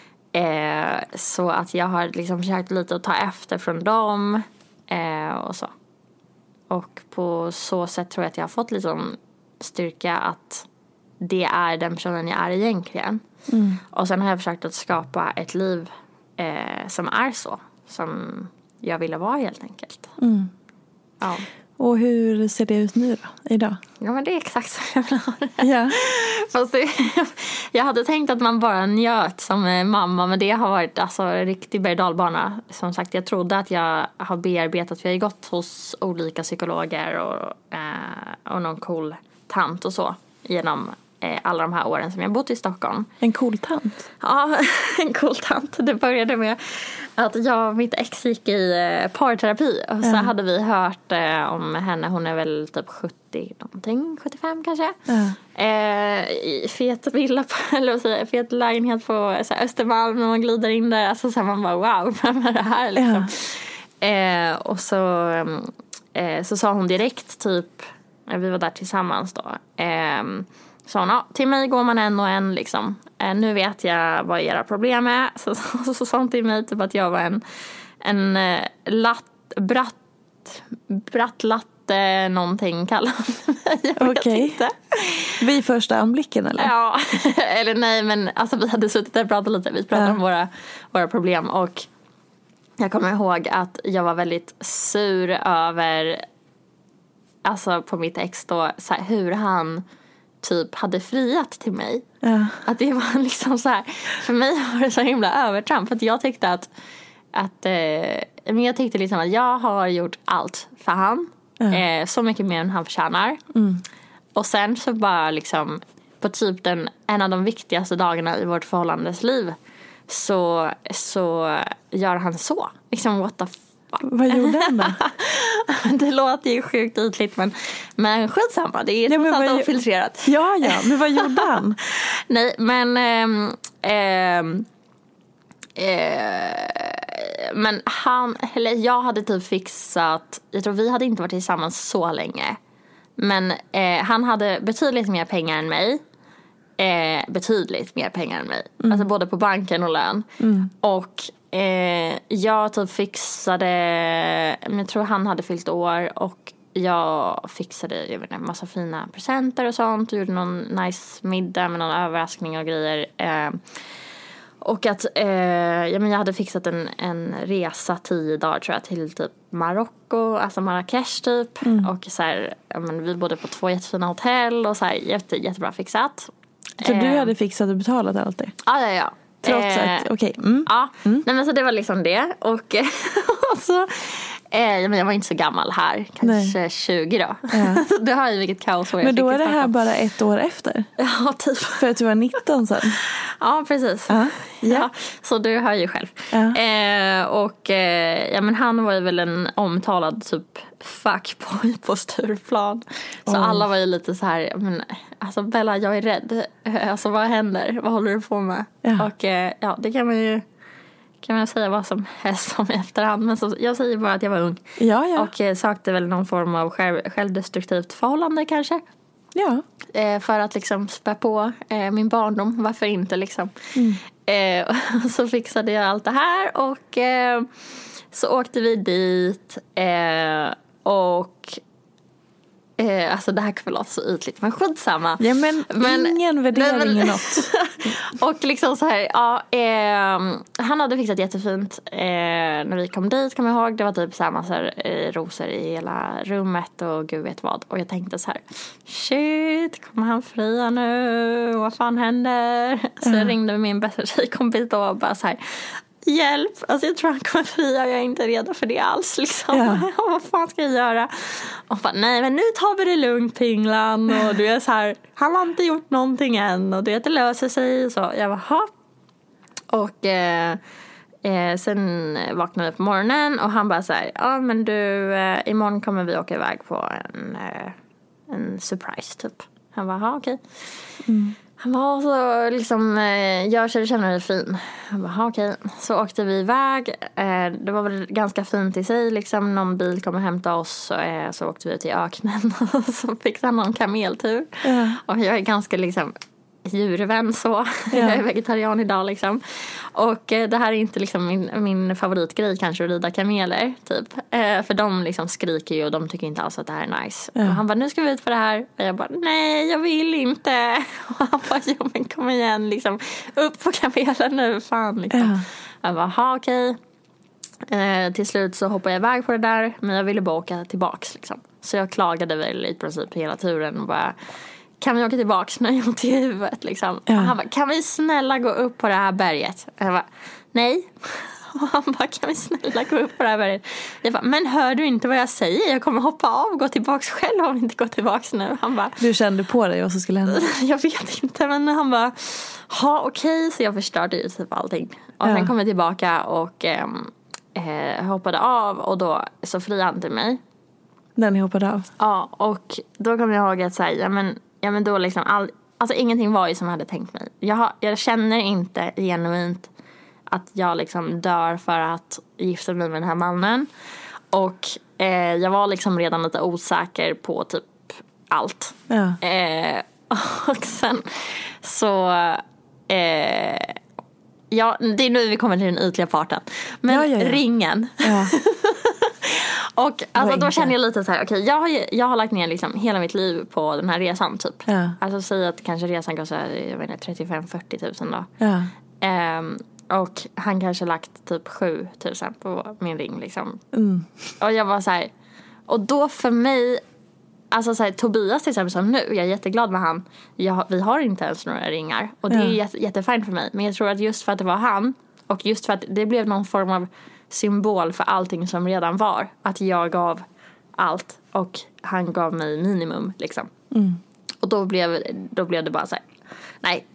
Så att jag har liksom försökt lite att ta efter från dem och så. Och på så sätt tror jag att jag har fått liksom styrka att det är den personen jag är egentligen. Och sen har jag försökt att skapa ett liv som är så. Som jag ville vara helt enkelt. Ja. Och hur ser det ut nu då, idag? Ja, men det är exakt så jag vill ha det. Ja. Fast jag hade tänkt att man bara njöt som mamma, men det har varit alltså en riktig berg- och dalbana. Som sagt, jag trodde att jag har bearbetat, för jag har gått hos olika psykologer och någon cool tant och så genom alla de här åren som jag bott i Stockholm. En cool tant? Ja, en cool tant. Det började med att jag och mitt ex gick i parterapi. Och så hade vi hört om henne. Hon är väl typ 70 någonting, 75 kanske. I fet villa eller fet lägenhet på så här, Östermalm. När man glider in där. Alltså så här, man bara wow, vem är det här liksom? Och så sa hon direkt typ, vi var där tillsammans då. Så ja, till mig går man en och en liksom. Nu vet jag vad era problem är. Så sa hon till mig typ att jag var en bratt latte någonting kallade mig. Okej. Vid första anblicken eller? Ja, eller nej, men alltså vi hade suttit där och pratat lite. Vi pratade om våra problem. Och jag kommer ihåg att jag var väldigt sur över, alltså på mitt ex då, så här, hur han typ hade friat till mig. Att det var liksom så här, för mig var det så himla övertramp. För att jag tyckte men jag tyckte liksom att jag har gjort allt för han. Så mycket mer än han förtjänar. Och sen så bara liksom på typ en av de viktigaste dagarna i vårt förhållandes liv så gör han så. Liksom what the Vad gjorde han då? Det låter ju sjukt ytligt, men skitsamma. Det är totalt ofiltrerat. Ja, men vad gjorde han? Nej, men jag hade typ fixat, jag tror vi hade inte varit tillsammans så länge, men han hade betydligt mer pengar än mig. Alltså både på banken och lön. Och jag typ fixade, jag tror han hade fyllt år, och jag fixade en massa fina presenter och sånt, och gjorde någon nice middag med någon överraskning och grejer. Och att jag hade fixat en resa 10 dagar tror jag till typ Marocko, alltså Marrakesh typ. Och så här, vi bodde på 2 jättefina hotell och så här, jättebra fixat. Så du hade fixat och betalat allt det? Ja. Trots att, okej. Ja, nej, men så det var liksom det. Och så jag var inte så gammal här. Kanske 20 då. Ja. Det har ju vilket kaos. Men då är det här bara 1 år efter? Ja, typ. För att du var 19 sen? Ja, precis. Ja, så du hör ju själv. Men han var ju väl en omtalad typ fuckboy på Stureplan. Så alla var ju lite så här, alltså Bella, jag är rädd. Alltså vad händer? Vad håller du på med? Och det kan man säga vad som helst om i efterhand. Men så, jag säger bara att jag var ung. Och sökte väl någon form av självdestruktivt förhållande kanske. Ja. För att liksom spä på min barndom. Varför inte liksom. Så fixade jag allt det här. Och så åkte vi dit. Och alltså det här kan väl låta så ytligt, men skitsamma. Ja, men ingen värdering i något. Och liksom så här, han hade fixat jättefint när vi kom dit, kommer jag ihåg. Det var typ så här massor rosor i hela rummet och gud vet vad. Och jag tänkte så här, shit, kommer han fria nu? Vad fan händer? Så jag ringde med min bästa tjejkompis och bara så här, hjälp, alltså jag tror han kommer fria och jag är inte redo för det alls liksom. Vad fan ska jag göra? Och bara, nej men nu tar vi det lugnt Pinglan. Och du är så här, han har inte gjort någonting än. Och det löser sig. Så jag bara, ha. Och sen vaknade vi på morgonen. Och han bara så här, ja men du, imorgon kommer vi åka iväg på en surprise typ. Han bara, ha okej. Han var så liksom, jag känner mig fin. Han bara, okej. Så åkte vi iväg. Det var väl ganska fint i sig. Liksom, någon bil kom och hämtade oss. Så åkte vi till öknen. Och så fick han någon kameltur. Och jag är ganska liksom djurvän så. Jag är vegetarian idag liksom. Och det här är inte liksom min favoritgrej kanske att rida kameler typ. För de liksom skriker ju och de tycker inte alls att det här är nice. Och han bara, nu ska vi ut på det här. Och jag bara, nej jag vill inte. Och han bara, jo men kom igen liksom. Upp på kamelen nu, fan liksom. Jag bara, okej. Till slut så hoppade jag iväg på det där. Men jag ville bara åka tillbaks liksom. Så jag klagade väl i princip hela turen och bara, kan vi åka tillbaks när jag har till huvudet liksom. Han bara, kan vi snälla gå upp på det här berget? Jag bara, nej. Och han bara, kan vi snälla gå upp på det här berget? Jag bara, men hör du inte vad jag säger? Jag kommer hoppa av och gå tillbaks själv om vi inte går tillbaks nu. Han bara, du kände på dig vad som skulle hända? Jag vet inte, men han bara, okej. Så jag förstörde ju typ allting. Och sen kom jag tillbaka och hoppade av. Och då så friade han till mig. När ni hoppade av? Ja, och då kommer jag ihåg att säga, ja men då liksom alltså ingenting var ju som jag hade tänkt mig. Jag känner inte genuint att jag liksom dör för att gifta mig med den här mannen. Och jag var liksom redan lite osäker på typ allt. Och sen så det är nu vi kommer till den ytliga parten. Men ringen. Och alltså, då känner jag lite så här, okej, jag har lagt ner liksom hela mitt liv på den här resan typ. Alltså säg att kanske resan går så här, jag vet inte, 35-40 000 då. Och han kanske lagt typ 7 000 på min ring liksom. Och jag var så här, och då för mig, alltså så här, Tobias till exempel som nu, jag är jätteglad med han. Vi har inte ens några ringar. Och det är jättefint för mig. Men jag tror att just för att det var han, och just för att det blev någon form av symbol för allting som redan var. Att jag gav allt och han gav mig minimum liksom. Och då blev det bara så här, nej.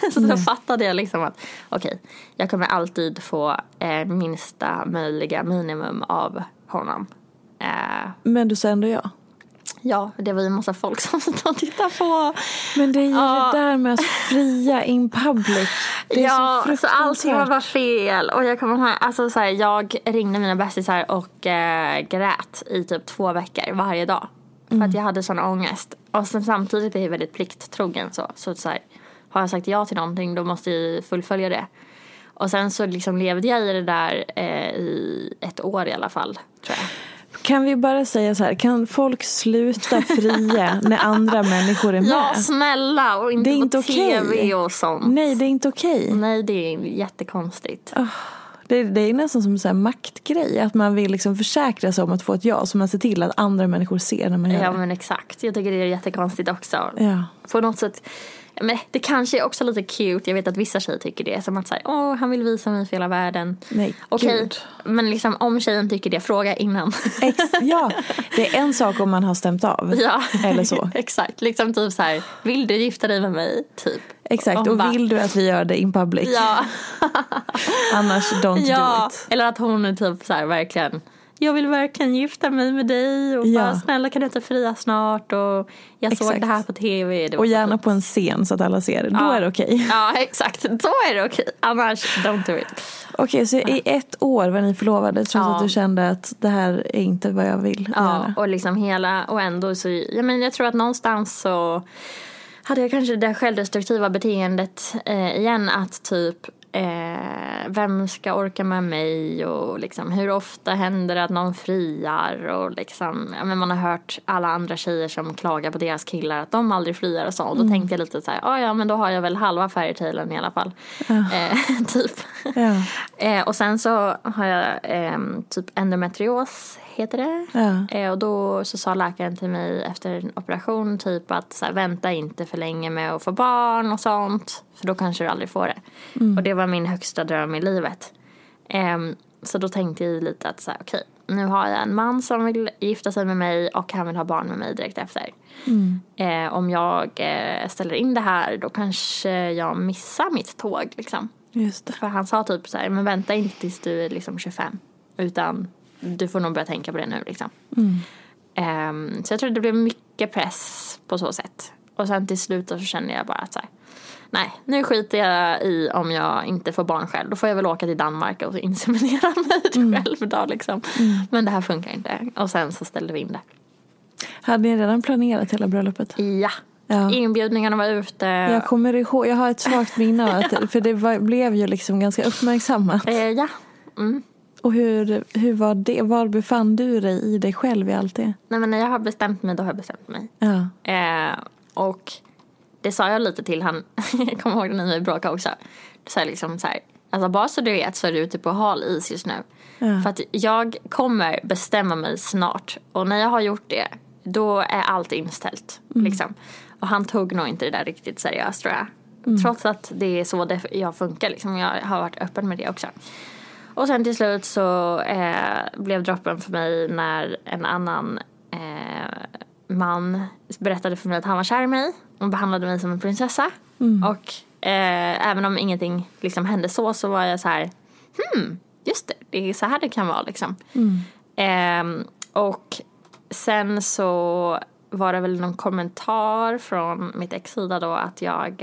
Så då fattade jag liksom att okej, jag kommer alltid få minsta möjliga minimum av honom. Men du sa ändå ja. Ja, det var ju en massa folk som stod och tittade på. Men det är ju det där med att fria in public. Det är så fruktansvärt. Så allting var bara fel. Och jag kommer ihåg, alltså så här, jag ringde mina bästisar och grät i typ 2 veckor varje dag. För att jag hade sån ångest. Och sen samtidigt är jag väldigt plikttrogen. Så här, har jag sagt ja till någonting, då måste jag fullfölja det. Och sen så liksom levde jag i det där i 1 år i alla fall, tror jag. Kan vi bara säga så här, kan folk sluta fria när andra människor är med? Ja, snälla, och inte, det är inte på tv och sånt. Nej, det är inte okej. Nej, det är jättekonstigt. Det är nästan som en sån här maktgrej. Att man vill liksom försäkra sig om att få ett ja. Så man ser till att andra människor ser när man gör det. Ja, men exakt. Jag tycker det är jättekonstigt också. Ja. På något sätt. Men det kanske är också lite cute. Jag vet att vissa tjejer tycker det. Som att säga, han vill visa mig för hela världen. Nej, okej, men liksom om tjejen tycker det, fråga innan. Ja, det är en sak om man har stämt av. Ja, eller så. Exakt, liksom typ så här, vill du gifta dig med mig? Typ. Exakt, och vill du att vi gör det in public? Ja. Annars don't do it. Eller att hon är typ så här, verkligen, jag vill verkligen gifta mig med dig. Och bara, snälla kan du inte fria snart. Och jag såg det här på tv. Det och gärna på en scen så att alla ser det. Då är det okej. Ja, exakt. Då är det okej. Annars, don't do it. Okej, så i 1 år var ni förlovade trots att du kände att det här är inte vad jag vill göra. Och liksom och ändå så, jag tror att någonstans så hade jag kanske det självdestruktiva beteendet igen, att typ vem ska orka med mig, och liksom hur ofta händer det att någon friar, och liksom, men man har hört alla andra tjejer som klagar på deras killar att de aldrig friar och så, och då tänkte jag lite så här, men då har jag väl halva fairytalen i alla fall. Typ. Och sen så har jag typ endometrios heter det. Och då så sa läkaren till mig efter en operation typ att så här, vänta inte för länge med att få barn och sånt, för då kanske du aldrig får det. Och det var min högsta dröm i livet. Så då tänkte jag lite att så här, okej, nu har jag en man som vill gifta sig med mig och han vill ha barn med mig direkt efter. Om jag ställer in det här, då kanske jag missar mitt tåg liksom. Just det. För han sa typ så här, men vänta inte tills du är liksom 25, utan du får nog börja tänka på det nu liksom. Så jag tror det blev mycket press på så sätt. Och sen till slut så kände jag bara att så här, nej, nu skiter jag i om jag inte får barn själv. Då får jag väl åka till Danmark och inseminera mig själv då liksom. Men det här funkar inte. Och sen så ställde vi in det. Hade ni redan planerat hela bröllopet? Ja. Inbjudningarna var ute. Jag kommer ihåg, jag har ett svagt minne att, för det blev ju liksom ganska uppmärksammat. Ja. Och hur var det? Var befann du dig i dig själv i allt det? Nej, men när jag har bestämt mig, då har jag bestämt mig. Och det sa jag lite till han. Jag kommer ihåg det när vi bråkade också. Det sa jag liksom så här, alltså bara så du vet så är du ute på hal is just nu. För att jag kommer bestämma mig snart. Och när jag har gjort det, då är allt inställt liksom. Och han tog nog inte det där riktigt seriöst, tror jag. Trots att det är så jag funkar liksom. Jag har varit öppen med det också. Och sen till slut så blev droppen för mig när en annan man berättade för mig att han var kär i mig och behandlade mig som en prinsessa. Och även om ingenting liksom hände så var jag så här, just det är så här det kan vara liksom. Och sen så var det väl någon kommentar från mitt ex-sida då att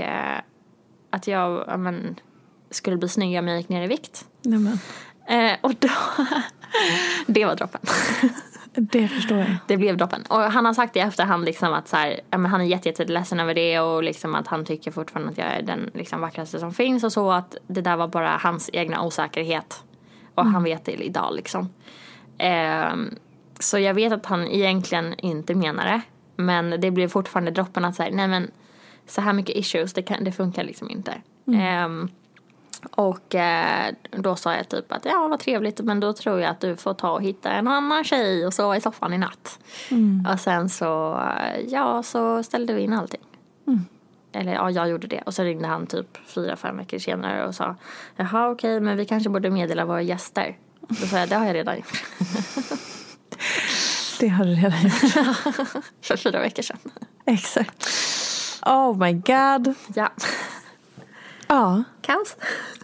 jag skulle bli snygg om jag gick ner i vikt. Och då det var droppen. Det förstår jag. Det blev droppen. Och han har sagt i efterhand liksom att så här, han är jätteledsen över det, och liksom att han tycker fortfarande att jag är den liksom vackraste som finns, och så att det där var bara hans egna osäkerhet. Och han vet det idag liksom. Så jag vet att han egentligen inte menar det, men det blev fortfarande droppen att säga, nej men så här mycket issues, det funkar liksom inte. Och då sa jag typ att vad trevligt, men då tror jag att du får ta och hitta en annan tjej och sova i soffan i natt. Och sen så så ställde vi in allting. Eller jag gjorde det. Och så ringde han typ 4-5 veckor senare och sa, jaha okej, men vi kanske borde meddela våra gäster. Då sa jag, det har jag redan gjort. Det har du redan gjort. För 4 veckor sedan. Exakt. Oh my god. Ja. Ja. Kaos.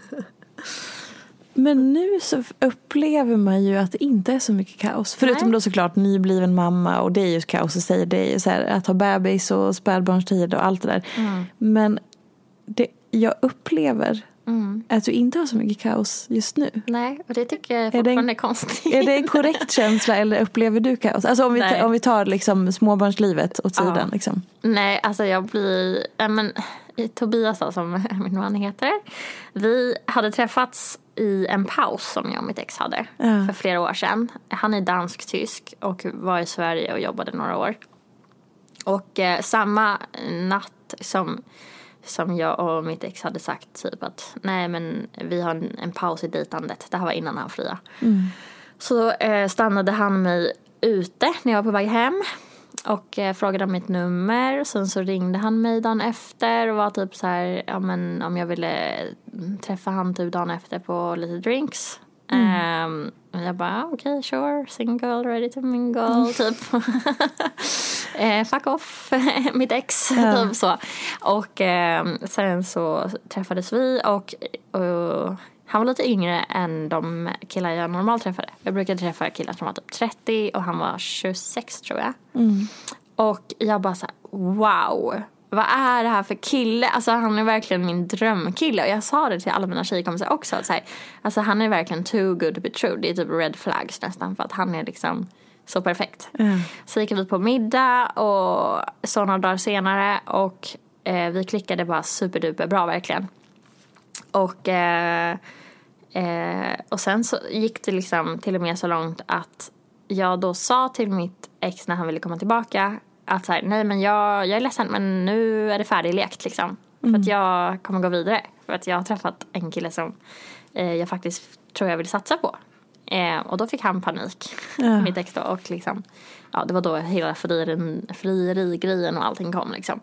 Men nu så upplever man ju att det inte är så mycket kaos. Förutom då såklart nybliven mamma, och det är ju kaos i sig. Det är ju så här, att ha bebis och spädbarnstid och allt det där. Men jag upplever att du inte har så mycket kaos just nu. Nej, och det tycker jag fortfarande är konstigt. Är det en korrekt känsla eller upplever du kaos? Alltså om vi tar liksom småbarnslivet åt sidan. Liksom. Nej, alltså jag blir... Tobias då, som min man heter. Vi hade träffats i en paus som jag och mitt ex hade för flera år sedan. Han är dansk-tysk och var i Sverige och jobbade några år. Och samma natt som jag och mitt ex hade sagt typ att nej, men vi har en paus i dejtandet. Det här var innan han fria. Så stannade han mig ute när jag var på väg hem och frågade om mitt nummer. Sen så ringde han mig dagen efter och var typ så här, ja, men om jag ville träffa han typ dagen efter på lite drinks. Och jag bara, okej, sure, single, ready to mingle, typ. Fuck off, mitt ex, typ så. Och sen så träffades vi och han var lite yngre än de killar jag normalt träffade. Jag brukade träffa killar som var typ 30 och han var 26 tror jag. Och jag bara så här, wow, vad är det här för kille? Alltså han är verkligen min drömkille. Och jag sa det till alla mina tjejkompisar också. Att så här, alltså han är verkligen too good to be true. Det är typ red flags nästan. För att han är liksom så perfekt. Så gick vi på middag och så några dagar senare. Och vi klickade bara superduper bra verkligen. Och sen så gick det liksom till och med så långt att jag då sa till mitt ex när han ville komma tillbaka att så här, nej men jag är ledsen men nu är det färdiglekt liksom. För att jag kommer gå vidare. För att jag har träffat en kille som jag faktiskt tror jag vill satsa på. Och då fick han panik. Mitt ex då. Och liksom, ja, det var då hela frierigrejen och allting kom liksom.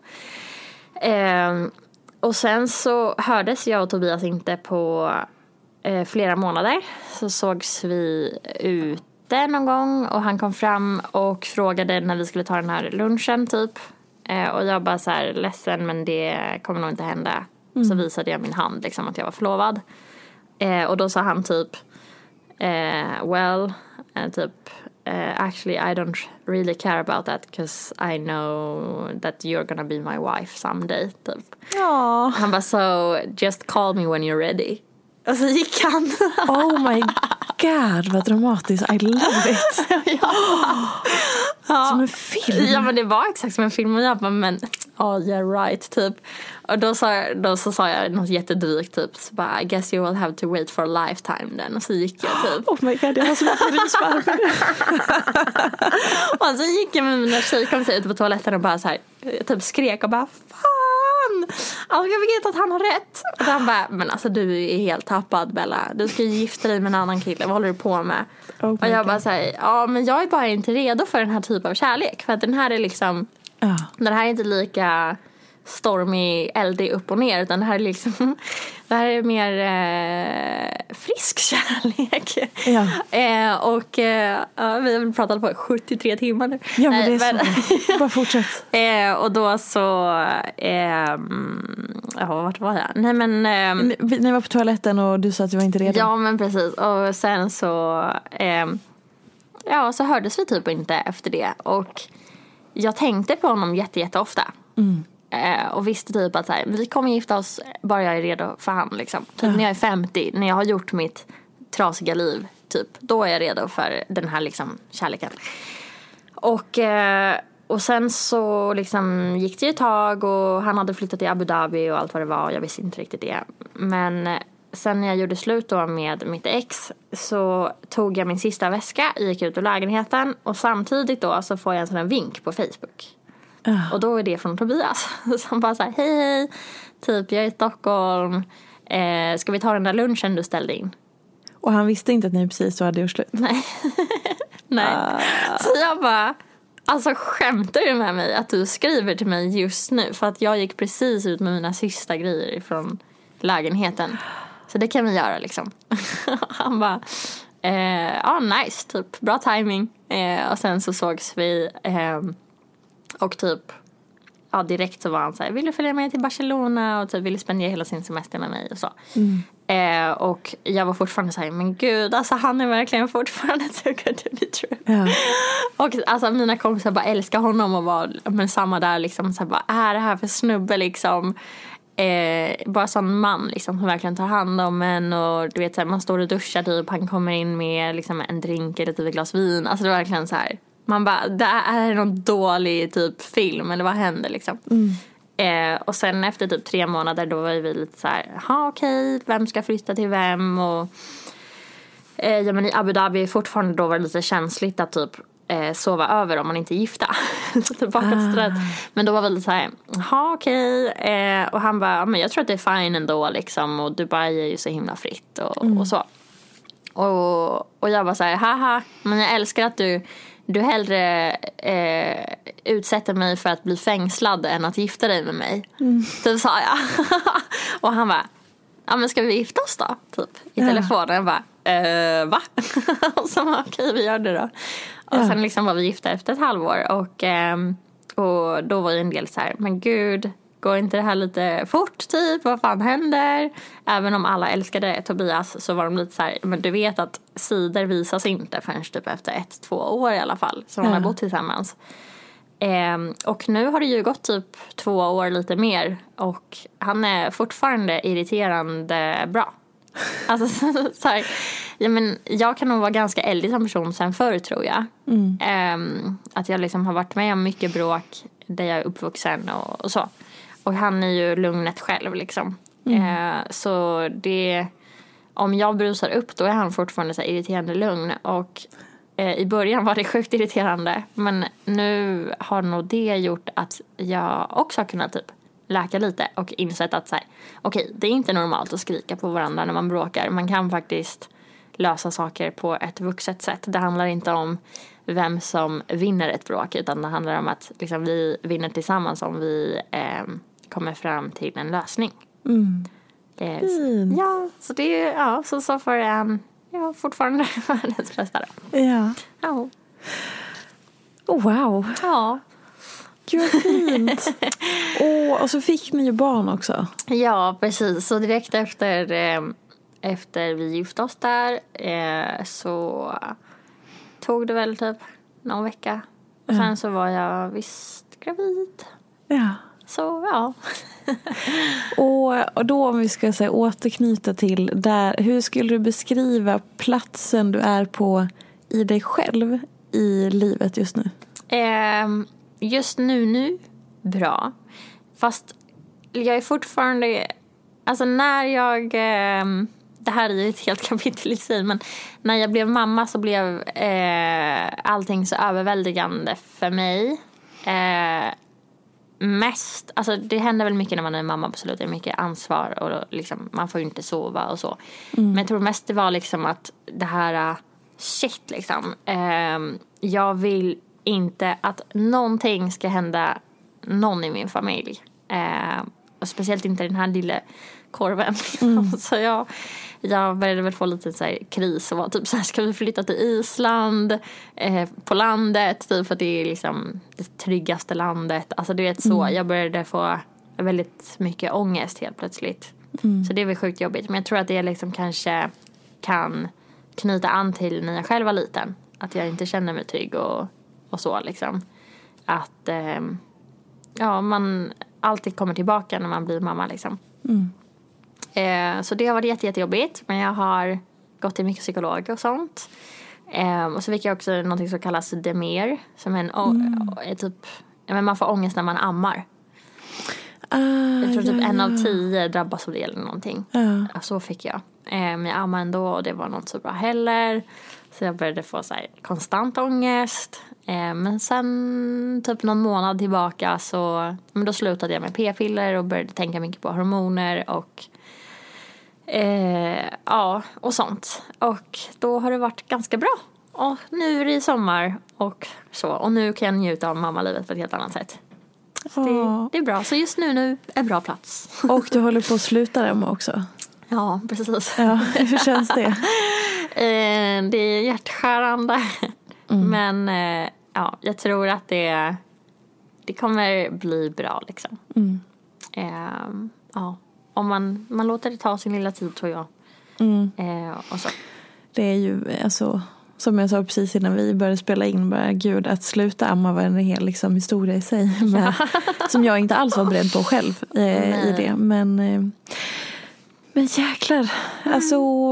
Och sen så hördes jag och Tobias inte på flera månader. Så sågs vi ute någon gång och han kom fram och frågade när vi skulle ta den här lunchen typ. Och jag bara så här, ledsen men det kommer nog inte hända. Så visade jag min hand liksom att jag var förlovad. Och då sa han typ actually I don't really care about that because I know that you're gonna be my wife someday typ. Han bara so just call me when you're ready. Och så gick han. Oh my god, vad dramatiskt. I love it. Som en film. Ja men det var exakt som en film. Och jag bara men yeah right typ. Och då sa jag något jättedrygt typ så bara I guess you will have to wait for a lifetime then. Och så gick jag typ. Oh my god, jag har så mycket rysvarv. Och så gick jag med mina tjejkompisar ut på toaletten och bara så här typ skrek och bara alltså jag vet att han har rätt. Och han bara, men alltså du är helt tappad Bella. Du ska ju gifta dig med en annan kille. Vad håller du på med? Och jag bara säger, ja men jag är bara inte redo för den här typen av kärlek. För att den här är liksom den här är inte lika stormig, eldig upp och ner. Utan det här är liksom det här är mer frisk kärlek. Vi har pratat på 73 timmar nu. Ja men det är så. Bara fortsätt. Och då så vart var jag? Nej men ni var på toaletten och du sa att du var inte redo. Ja men precis. Och sen så så hördes vi typ inte efter det. Och jag tänkte på honom jätteofta. Och visste typ att så här, vi kommer gifta oss bara jag är redo för han liksom. Typ när jag är 50, när jag har gjort mitt trasiga liv typ, då är jag redo för den här liksom kärleken. Och sen så liksom gick det ju ett tag och han hade flyttat till Abu Dhabi och allt vad det var. Jag visste inte riktigt det. Men sen när jag gjorde slut då med mitt ex så tog jag min sista väska, gick ut ur lägenheten och samtidigt då så får jag en sån här vink på Facebook. Och då är det från Tobias som bara såhär, hej, typ jag är i Stockholm, ska vi ta den där lunchen du ställde in? Och han visste inte att ni precis så hade gjort slut? Nej. Så jag bara, alltså skämtar du med mig att du skriver till mig just nu? För att jag gick precis ut med mina sista grejer från lägenheten. Så det kan vi göra liksom. Han bara, nice, typ bra timing. Och sen så sågs vi och typ direkt så var han så här, vill du följa med till Barcelona? Och typ ville spendera hela sin semester med mig och så. Och jag var fortfarande så här, men gud, alltså han är verkligen fortfarande too good to be true. Ja. Och alltså mina kompisar bara älskar honom och var men samma där liksom så här, bara, är det här för snubbe liksom? Bara sån man liksom som verkligen tar hand om en. Och du vet så här, man står och duschar typ, han kommer in med liksom en drink eller typ ett glas vin. Alltså det var verkligen så här, man bara, det är någon dålig typ film eller vad händer liksom. Och sen efter typ 3 månader då var vi lite så här, okej, vem ska flytta till vem? Och ja, men i Abu Dhabi fortfarande då var det lite känsligt att typ sova över om man inte är gifta. Så tillbaka till ströt. Men då var vi lite så här, okej. Och han bara, men jag tror att det är fine ändå liksom. Och Dubai är ju så himla fritt och så. Och jag var så här, haha, men jag älskar att du hellre utsätter mig för att bli fängslad än att gifta dig med mig. Typ sa jag. Och han bara, ja men ska vi gifta oss då? Typ i telefonen. Jag bara, va? Och så var okej, vi gör det då. Och sen liksom var vi gifta efter ett halvår. Och då var ju en del så här, men gud, går inte det här lite fort typ? Vad fan händer? Även om alla älskade Tobias så var de lite så här, men du vet att sidor visas inte förrän typ efter 1-2 år i alla fall. Så de har bott tillsammans. Och nu har det ju gått typ 2 år lite mer. Och han är fortfarande irriterande bra. Alltså så här, ja, men jag kan nog vara ganska eldig som person sen förr tror jag. Att jag liksom har varit med om mycket bråk där jag är uppvuxen och så. Och han är ju lugnet själv liksom. Så det, om jag brusar upp då är han fortfarande så här irriterande lugn. Och i början var det sjukt irriterande. Men nu har nog det gjort att jag också har kunnat typ läka lite och insett att så här, okej, det är inte normalt att skrika på varandra när man bråkar. Man kan faktiskt lösa saker på ett vuxet sätt. Det handlar inte om vem som vinner ett bråk, utan det handlar om att liksom, vi vinner tillsammans om vi kommer fram till en lösning. Ja, så det är så för en fortfarande världens bästa då. Ja. Ja. Oh, wow. Ja. Gud vad fint. Och så fick ni ju barn också. Ja, precis. Så direkt efter vi gifte oss där så tog det väl typ någon vecka. Och sen så var jag visst gravid. Ja. Så ja. Och då om vi ska säga återknyta till där, hur skulle du beskriva platsen du är på i dig själv i livet just nu? Just nu bra. Fast jag är fortfarande, alltså när jag det här är ju ett helt kapitel i sig, men när jag blev mamma så blev allting så överväldigande för mig. Mest, alltså det händer väl mycket när man är mamma, absolut, det är mycket ansvar och liksom, man får ju inte sova och så. Men jag tror mest det var liksom att det här shit liksom, jag vill inte att någonting ska hända någon i min familj, och speciellt inte den här lilla korven. Så jag började väl få lite så här kris och var typ så här, ska vi flytta till Island på landet typ, för det är liksom det tryggaste landet. Alltså du vet så, jag började få väldigt mycket ångest helt plötsligt. Så det är väl sjukt jobbigt, men jag tror att det liksom kanske kan knyta an till när jag själv var liten, att jag inte känner mig trygg och så liksom, att man alltid kommer tillbaka när man blir mamma liksom. Så det har varit jättejobbigt, men jag har gått till mycket psykolog och sånt. Och så fick jag också något som kallas DMER, som är typ, men man får ångest när man ammar. Jag tror typ 1 av 10 drabbas av det eller någonting. Så fick jag. Men jag ammade ändå och det var något så bra heller. Så jag började få så här konstant ångest. Men sen typ någon månad tillbaka så då slutade jag med p-piller och började tänka mycket på hormoner och och sånt. Och då har det varit ganska bra. Och nu är det sommar och så. Och nu kan jag njuta av mammalivet på ett helt annat sätt. Så det är bra. Så just nu är bra plats. Och du håller på att sluta demma också. Ja, precis. Ja, hur känns det? Det är hjärtskärande. Men jag tror att det kommer bli bra liksom. Ja, om man låter det ta sin lilla tid, tror jag. Och så. Det är ju alltså, som jag sa precis innan vi började spela in, bara gud, att sluta amma var en hel liksom historia i sig med, som jag inte alls var beredd på själv i det, men jäklar, alltså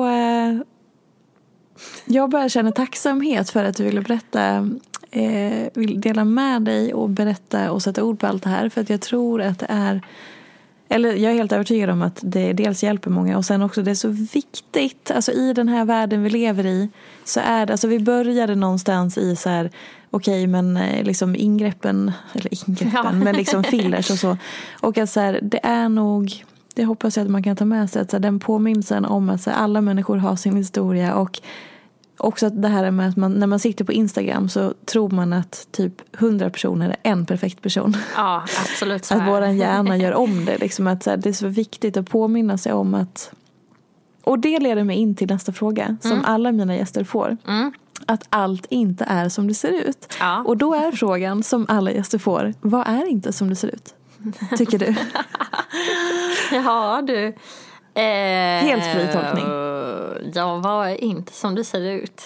jag bara känner tacksamhet för att du ville berätta, vill dela med dig och berätta och sätta ord på allt det här, för att jag tror att det är, eller jag är helt övertygad om att det dels hjälper många, och sen också det är så viktigt, alltså i den här världen vi lever i, så är det, alltså vi började någonstans i så här, okej, men liksom ingreppen, men liksom fillers och så, och att så här, det är nog, det hoppas jag att man kan ta med sig, att så här, den påminnelsen om att så här, alla människor har sin historia, och också att det här med att när man sitter på Instagram så tror man att typ 100 personer är en perfekt person. Ja, absolut. Att våran hjärna gör om det. Liksom att så här, det är så viktigt att påminna sig om att... Och det leder mig in till nästa fråga som alla mina gäster får. Att allt inte är som det ser ut. Ja. Och då är frågan som alla gäster får: vad är inte som det ser ut? Tycker du? Ja, du... Helt fri tolkning. Ja, vad är inte som det ser ut?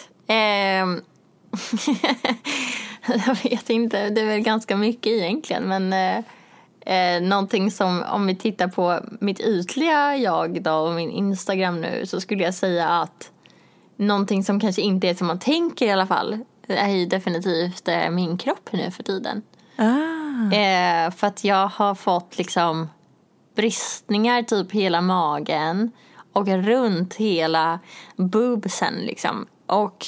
Jag vet inte, det är väl ganska mycket egentligen, men någonting som, om vi tittar på mitt ytliga jag då och min Instagram nu, så skulle jag säga att någonting som kanske inte är som man tänker i alla fall är ju definitivt min kropp nu för tiden. För att jag har fått liksom bristningar typ hela magen och runt hela boobsen liksom. Och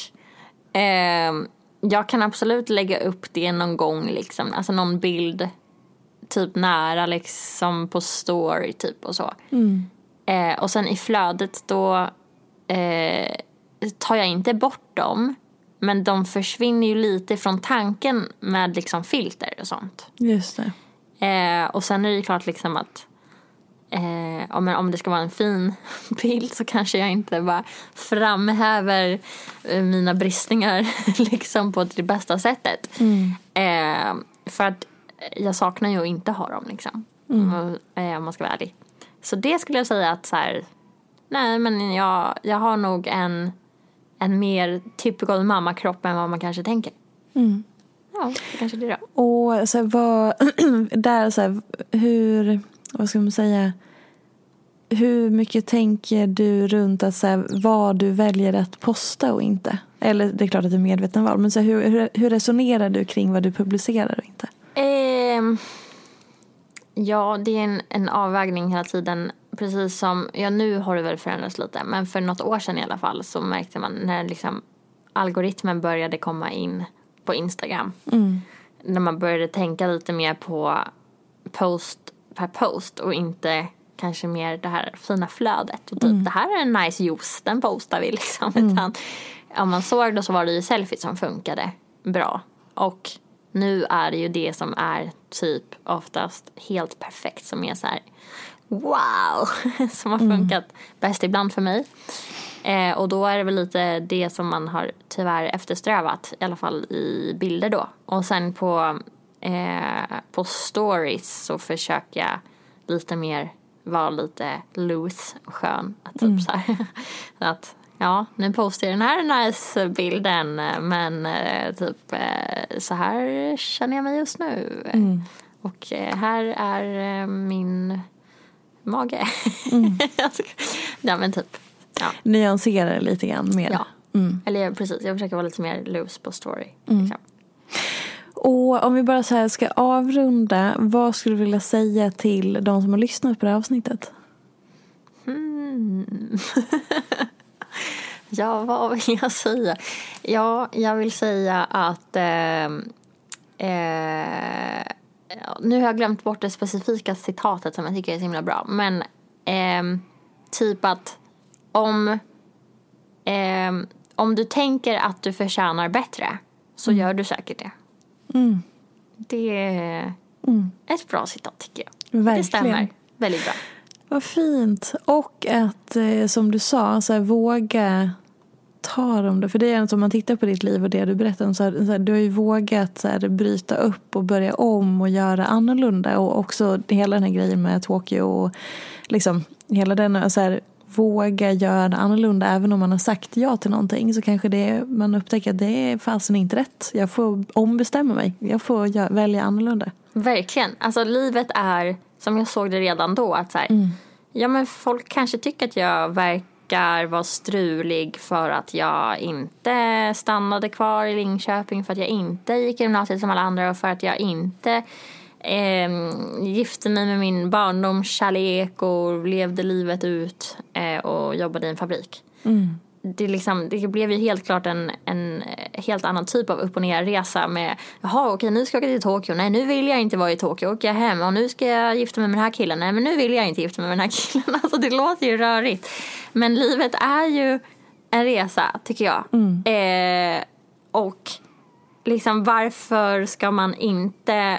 jag kan absolut lägga upp det någon gång liksom, alltså någon bild typ nära liksom på story typ och så. Och sen i flödet då tar jag inte bort dem, men de försvinner ju lite från tanken med liksom filter och sånt. Just det. Och sen är det ju klart liksom att om det ska vara en fin bild så kanske jag inte bara framhäver mina bristningar liksom på det bästa sättet. För att jag saknar ju att inte ha dem liksom. Om man ska vara ärlig. Så det skulle jag säga att så här, nej, men jag har nog en mer typical mammakropp än vad man kanske tänker. Ja, det kanske det är då. Och så här, vad där så här, hur, vad ska man säga, hur mycket tänker du runt att så här, vad du väljer att posta och inte? Eller det är klart att du är medveten val, men så här, hur resonerar du kring vad du publicerar och inte? Ja, det är en avvägning hela tiden. Precis som, ja, nu har det väl förändrats lite, men för något år sedan i alla fall så märkte man när liksom algoritmen började komma in på Instagram. När man började tänka lite mer på post per post och inte kanske mer det här fina flödet. Och typ, det här är en nice juice, den postar vi liksom. Utan, om man såg då så var det ju selfie som funkade bra. Och nu är det ju det som är typ oftast helt perfekt, som är så här wow, som har funkat bäst ibland för mig. Och då är det väl lite det som man har tyvärr eftersträvat, i alla fall i bilder då. Och sen på stories så försöker jag lite mer vara lite loose och skön. Att typ så här, att ja, nu postar jag den här nice bilden, men typ så här känner jag mig just nu. Och här är min mage. Ja, men typ. Ja. Nyansera lite grann mer. Ja, eller precis. Jag försöker vara lite mer loose på story. Liksom. Och om vi bara så här ska avrunda, vad skulle du vilja säga till de som har lyssnat på det här avsnittet? Ja, vad vill jag säga? Ja, jag vill säga att nu har jag glömt bort det specifika citatet som jag tycker är så himla bra. Men typ att om du tänker att du förtjänar bättre, så gör du säkert det. Det är ett bra citat, tycker jag. Verkligen. Det stämmer väldigt bra. Vad fint. Och att, som du sa, så här, våga kommentar om det? För det är som man tittar på ditt liv och det du berättar om, så här, du har ju vågat så här, bryta upp och börja om och göra annorlunda, och också hela den här grejen med Tokyo och liksom hela den så här, våga göra annorlunda. Även om man har sagt ja till någonting, så kanske man upptäcker att det är fasen inte rätt. Jag får ombestämma mig. Jag får välja annorlunda. Verkligen. Alltså livet är, som jag såg det redan då, att så här, ja men folk kanske tycker att jag verkar vara strulig för att jag inte stannade kvar i Linköping, för att jag inte gick i gymnasiet som alla andra, och för att jag inte gifte mig med min barndomskärlek och levde livet ut och jobbade i en fabrik. Det blev ju helt klart en helt annan typ av upp- och ner-resa med, jaha okej, nu ska jag åka till Tokyo, nej nu vill jag inte vara i Tokyo, åker jag hem, och nu ska jag gifta mig med den här killen, nej men nu vill jag inte gifta mig med den här killen. Alltså det låter ju rörigt, men livet är ju en resa, tycker jag. Och liksom, varför ska man inte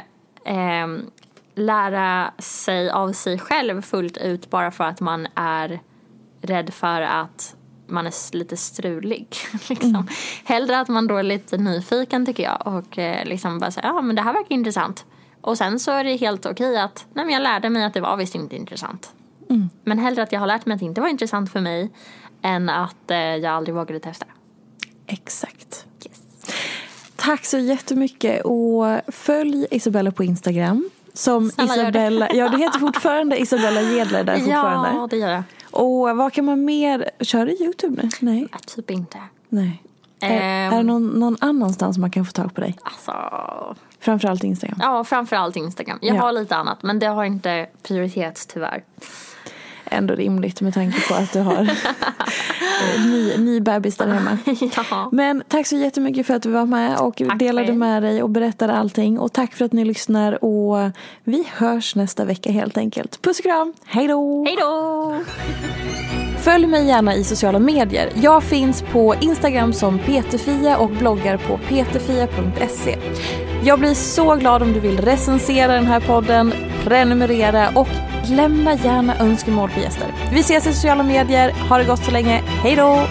lära sig av sig själv fullt ut bara för att man är rädd för att man är lite strulig liksom. Hellre att man då är lite nyfiken, tycker jag, och liksom bara säga, ja men det här verkar intressant, och sen så är det helt okej att, nej men jag lärde mig att det var visst inte intressant. Men hellre att jag har lärt mig att det inte var intressant för mig än att jag aldrig vågade testa. Exakt. Yes. Tack så jättemycket, och följ Isabella på Instagram som snälla, Isabella. Ja, det heter fortfarande Isabella Gedler där fortfarande. Ja, det gör jag. Och vad kan man mer? Kör du YouTube nu? Nej. Ja, typ inte. Nej. Är det någon annanstans man kan få tag på dig? Alltså, framförallt Instagram. Ja, framförallt Instagram. Jag har lite annat, men det har inte prioritet tyvärr. Ändå rimligt med tanke på att du har ny bebis där hemma. Ja. Men tack så jättemycket för att du var med och delade med dig och berättade allting. Och tack för att ni lyssnar, och vi hörs nästa vecka helt enkelt. Puss och kram, hej då! Hej då! Följ mig gärna i sociala medier. Jag finns på Instagram som Peterfia och bloggar på peterfia.se. Jag blir så glad om du vill recensera den här podden, prenumerera och lämna gärna önskemål på gäster. Vi ses i sociala medier. Ha det gott så länge. Hej då!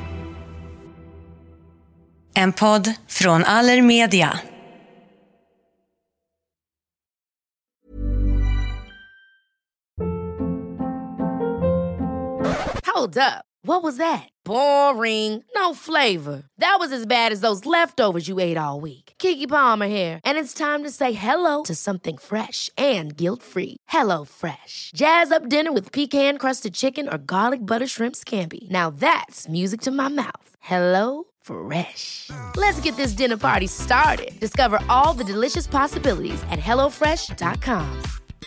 En podd från Allermedia. Hold up. What was that? Boring. No flavor. That was as bad as those leftovers you ate all week. Keke Palmer here, and it's time to say hello to something fresh and guilt-free. Hello Fresh. Jazz up dinner with pecan-crusted chicken or garlic butter shrimp scampi. Now that's music to my mouth. Hello Fresh. Let's get this dinner party started. Discover all the delicious possibilities at hellofresh.com.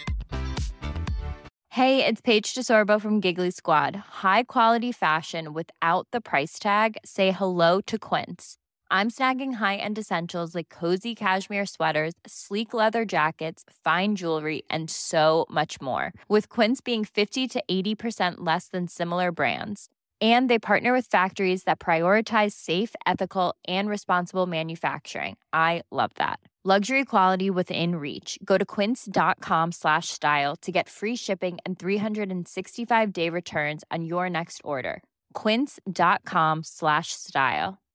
Hey, it's Paige DeSorbo from Giggly Squad. High quality fashion without the price tag. Say hello to Quince. I'm snagging high-end essentials like cozy cashmere sweaters, sleek leather jackets, fine jewelry, and so much more. With Quince being 50 to 80% less than similar brands. And they partner with factories that prioritize safe, ethical, and responsible manufacturing. I love that. Luxury quality within reach. Go to quince.com/style to get free shipping and 365-day returns on your next order. Quince.com/style.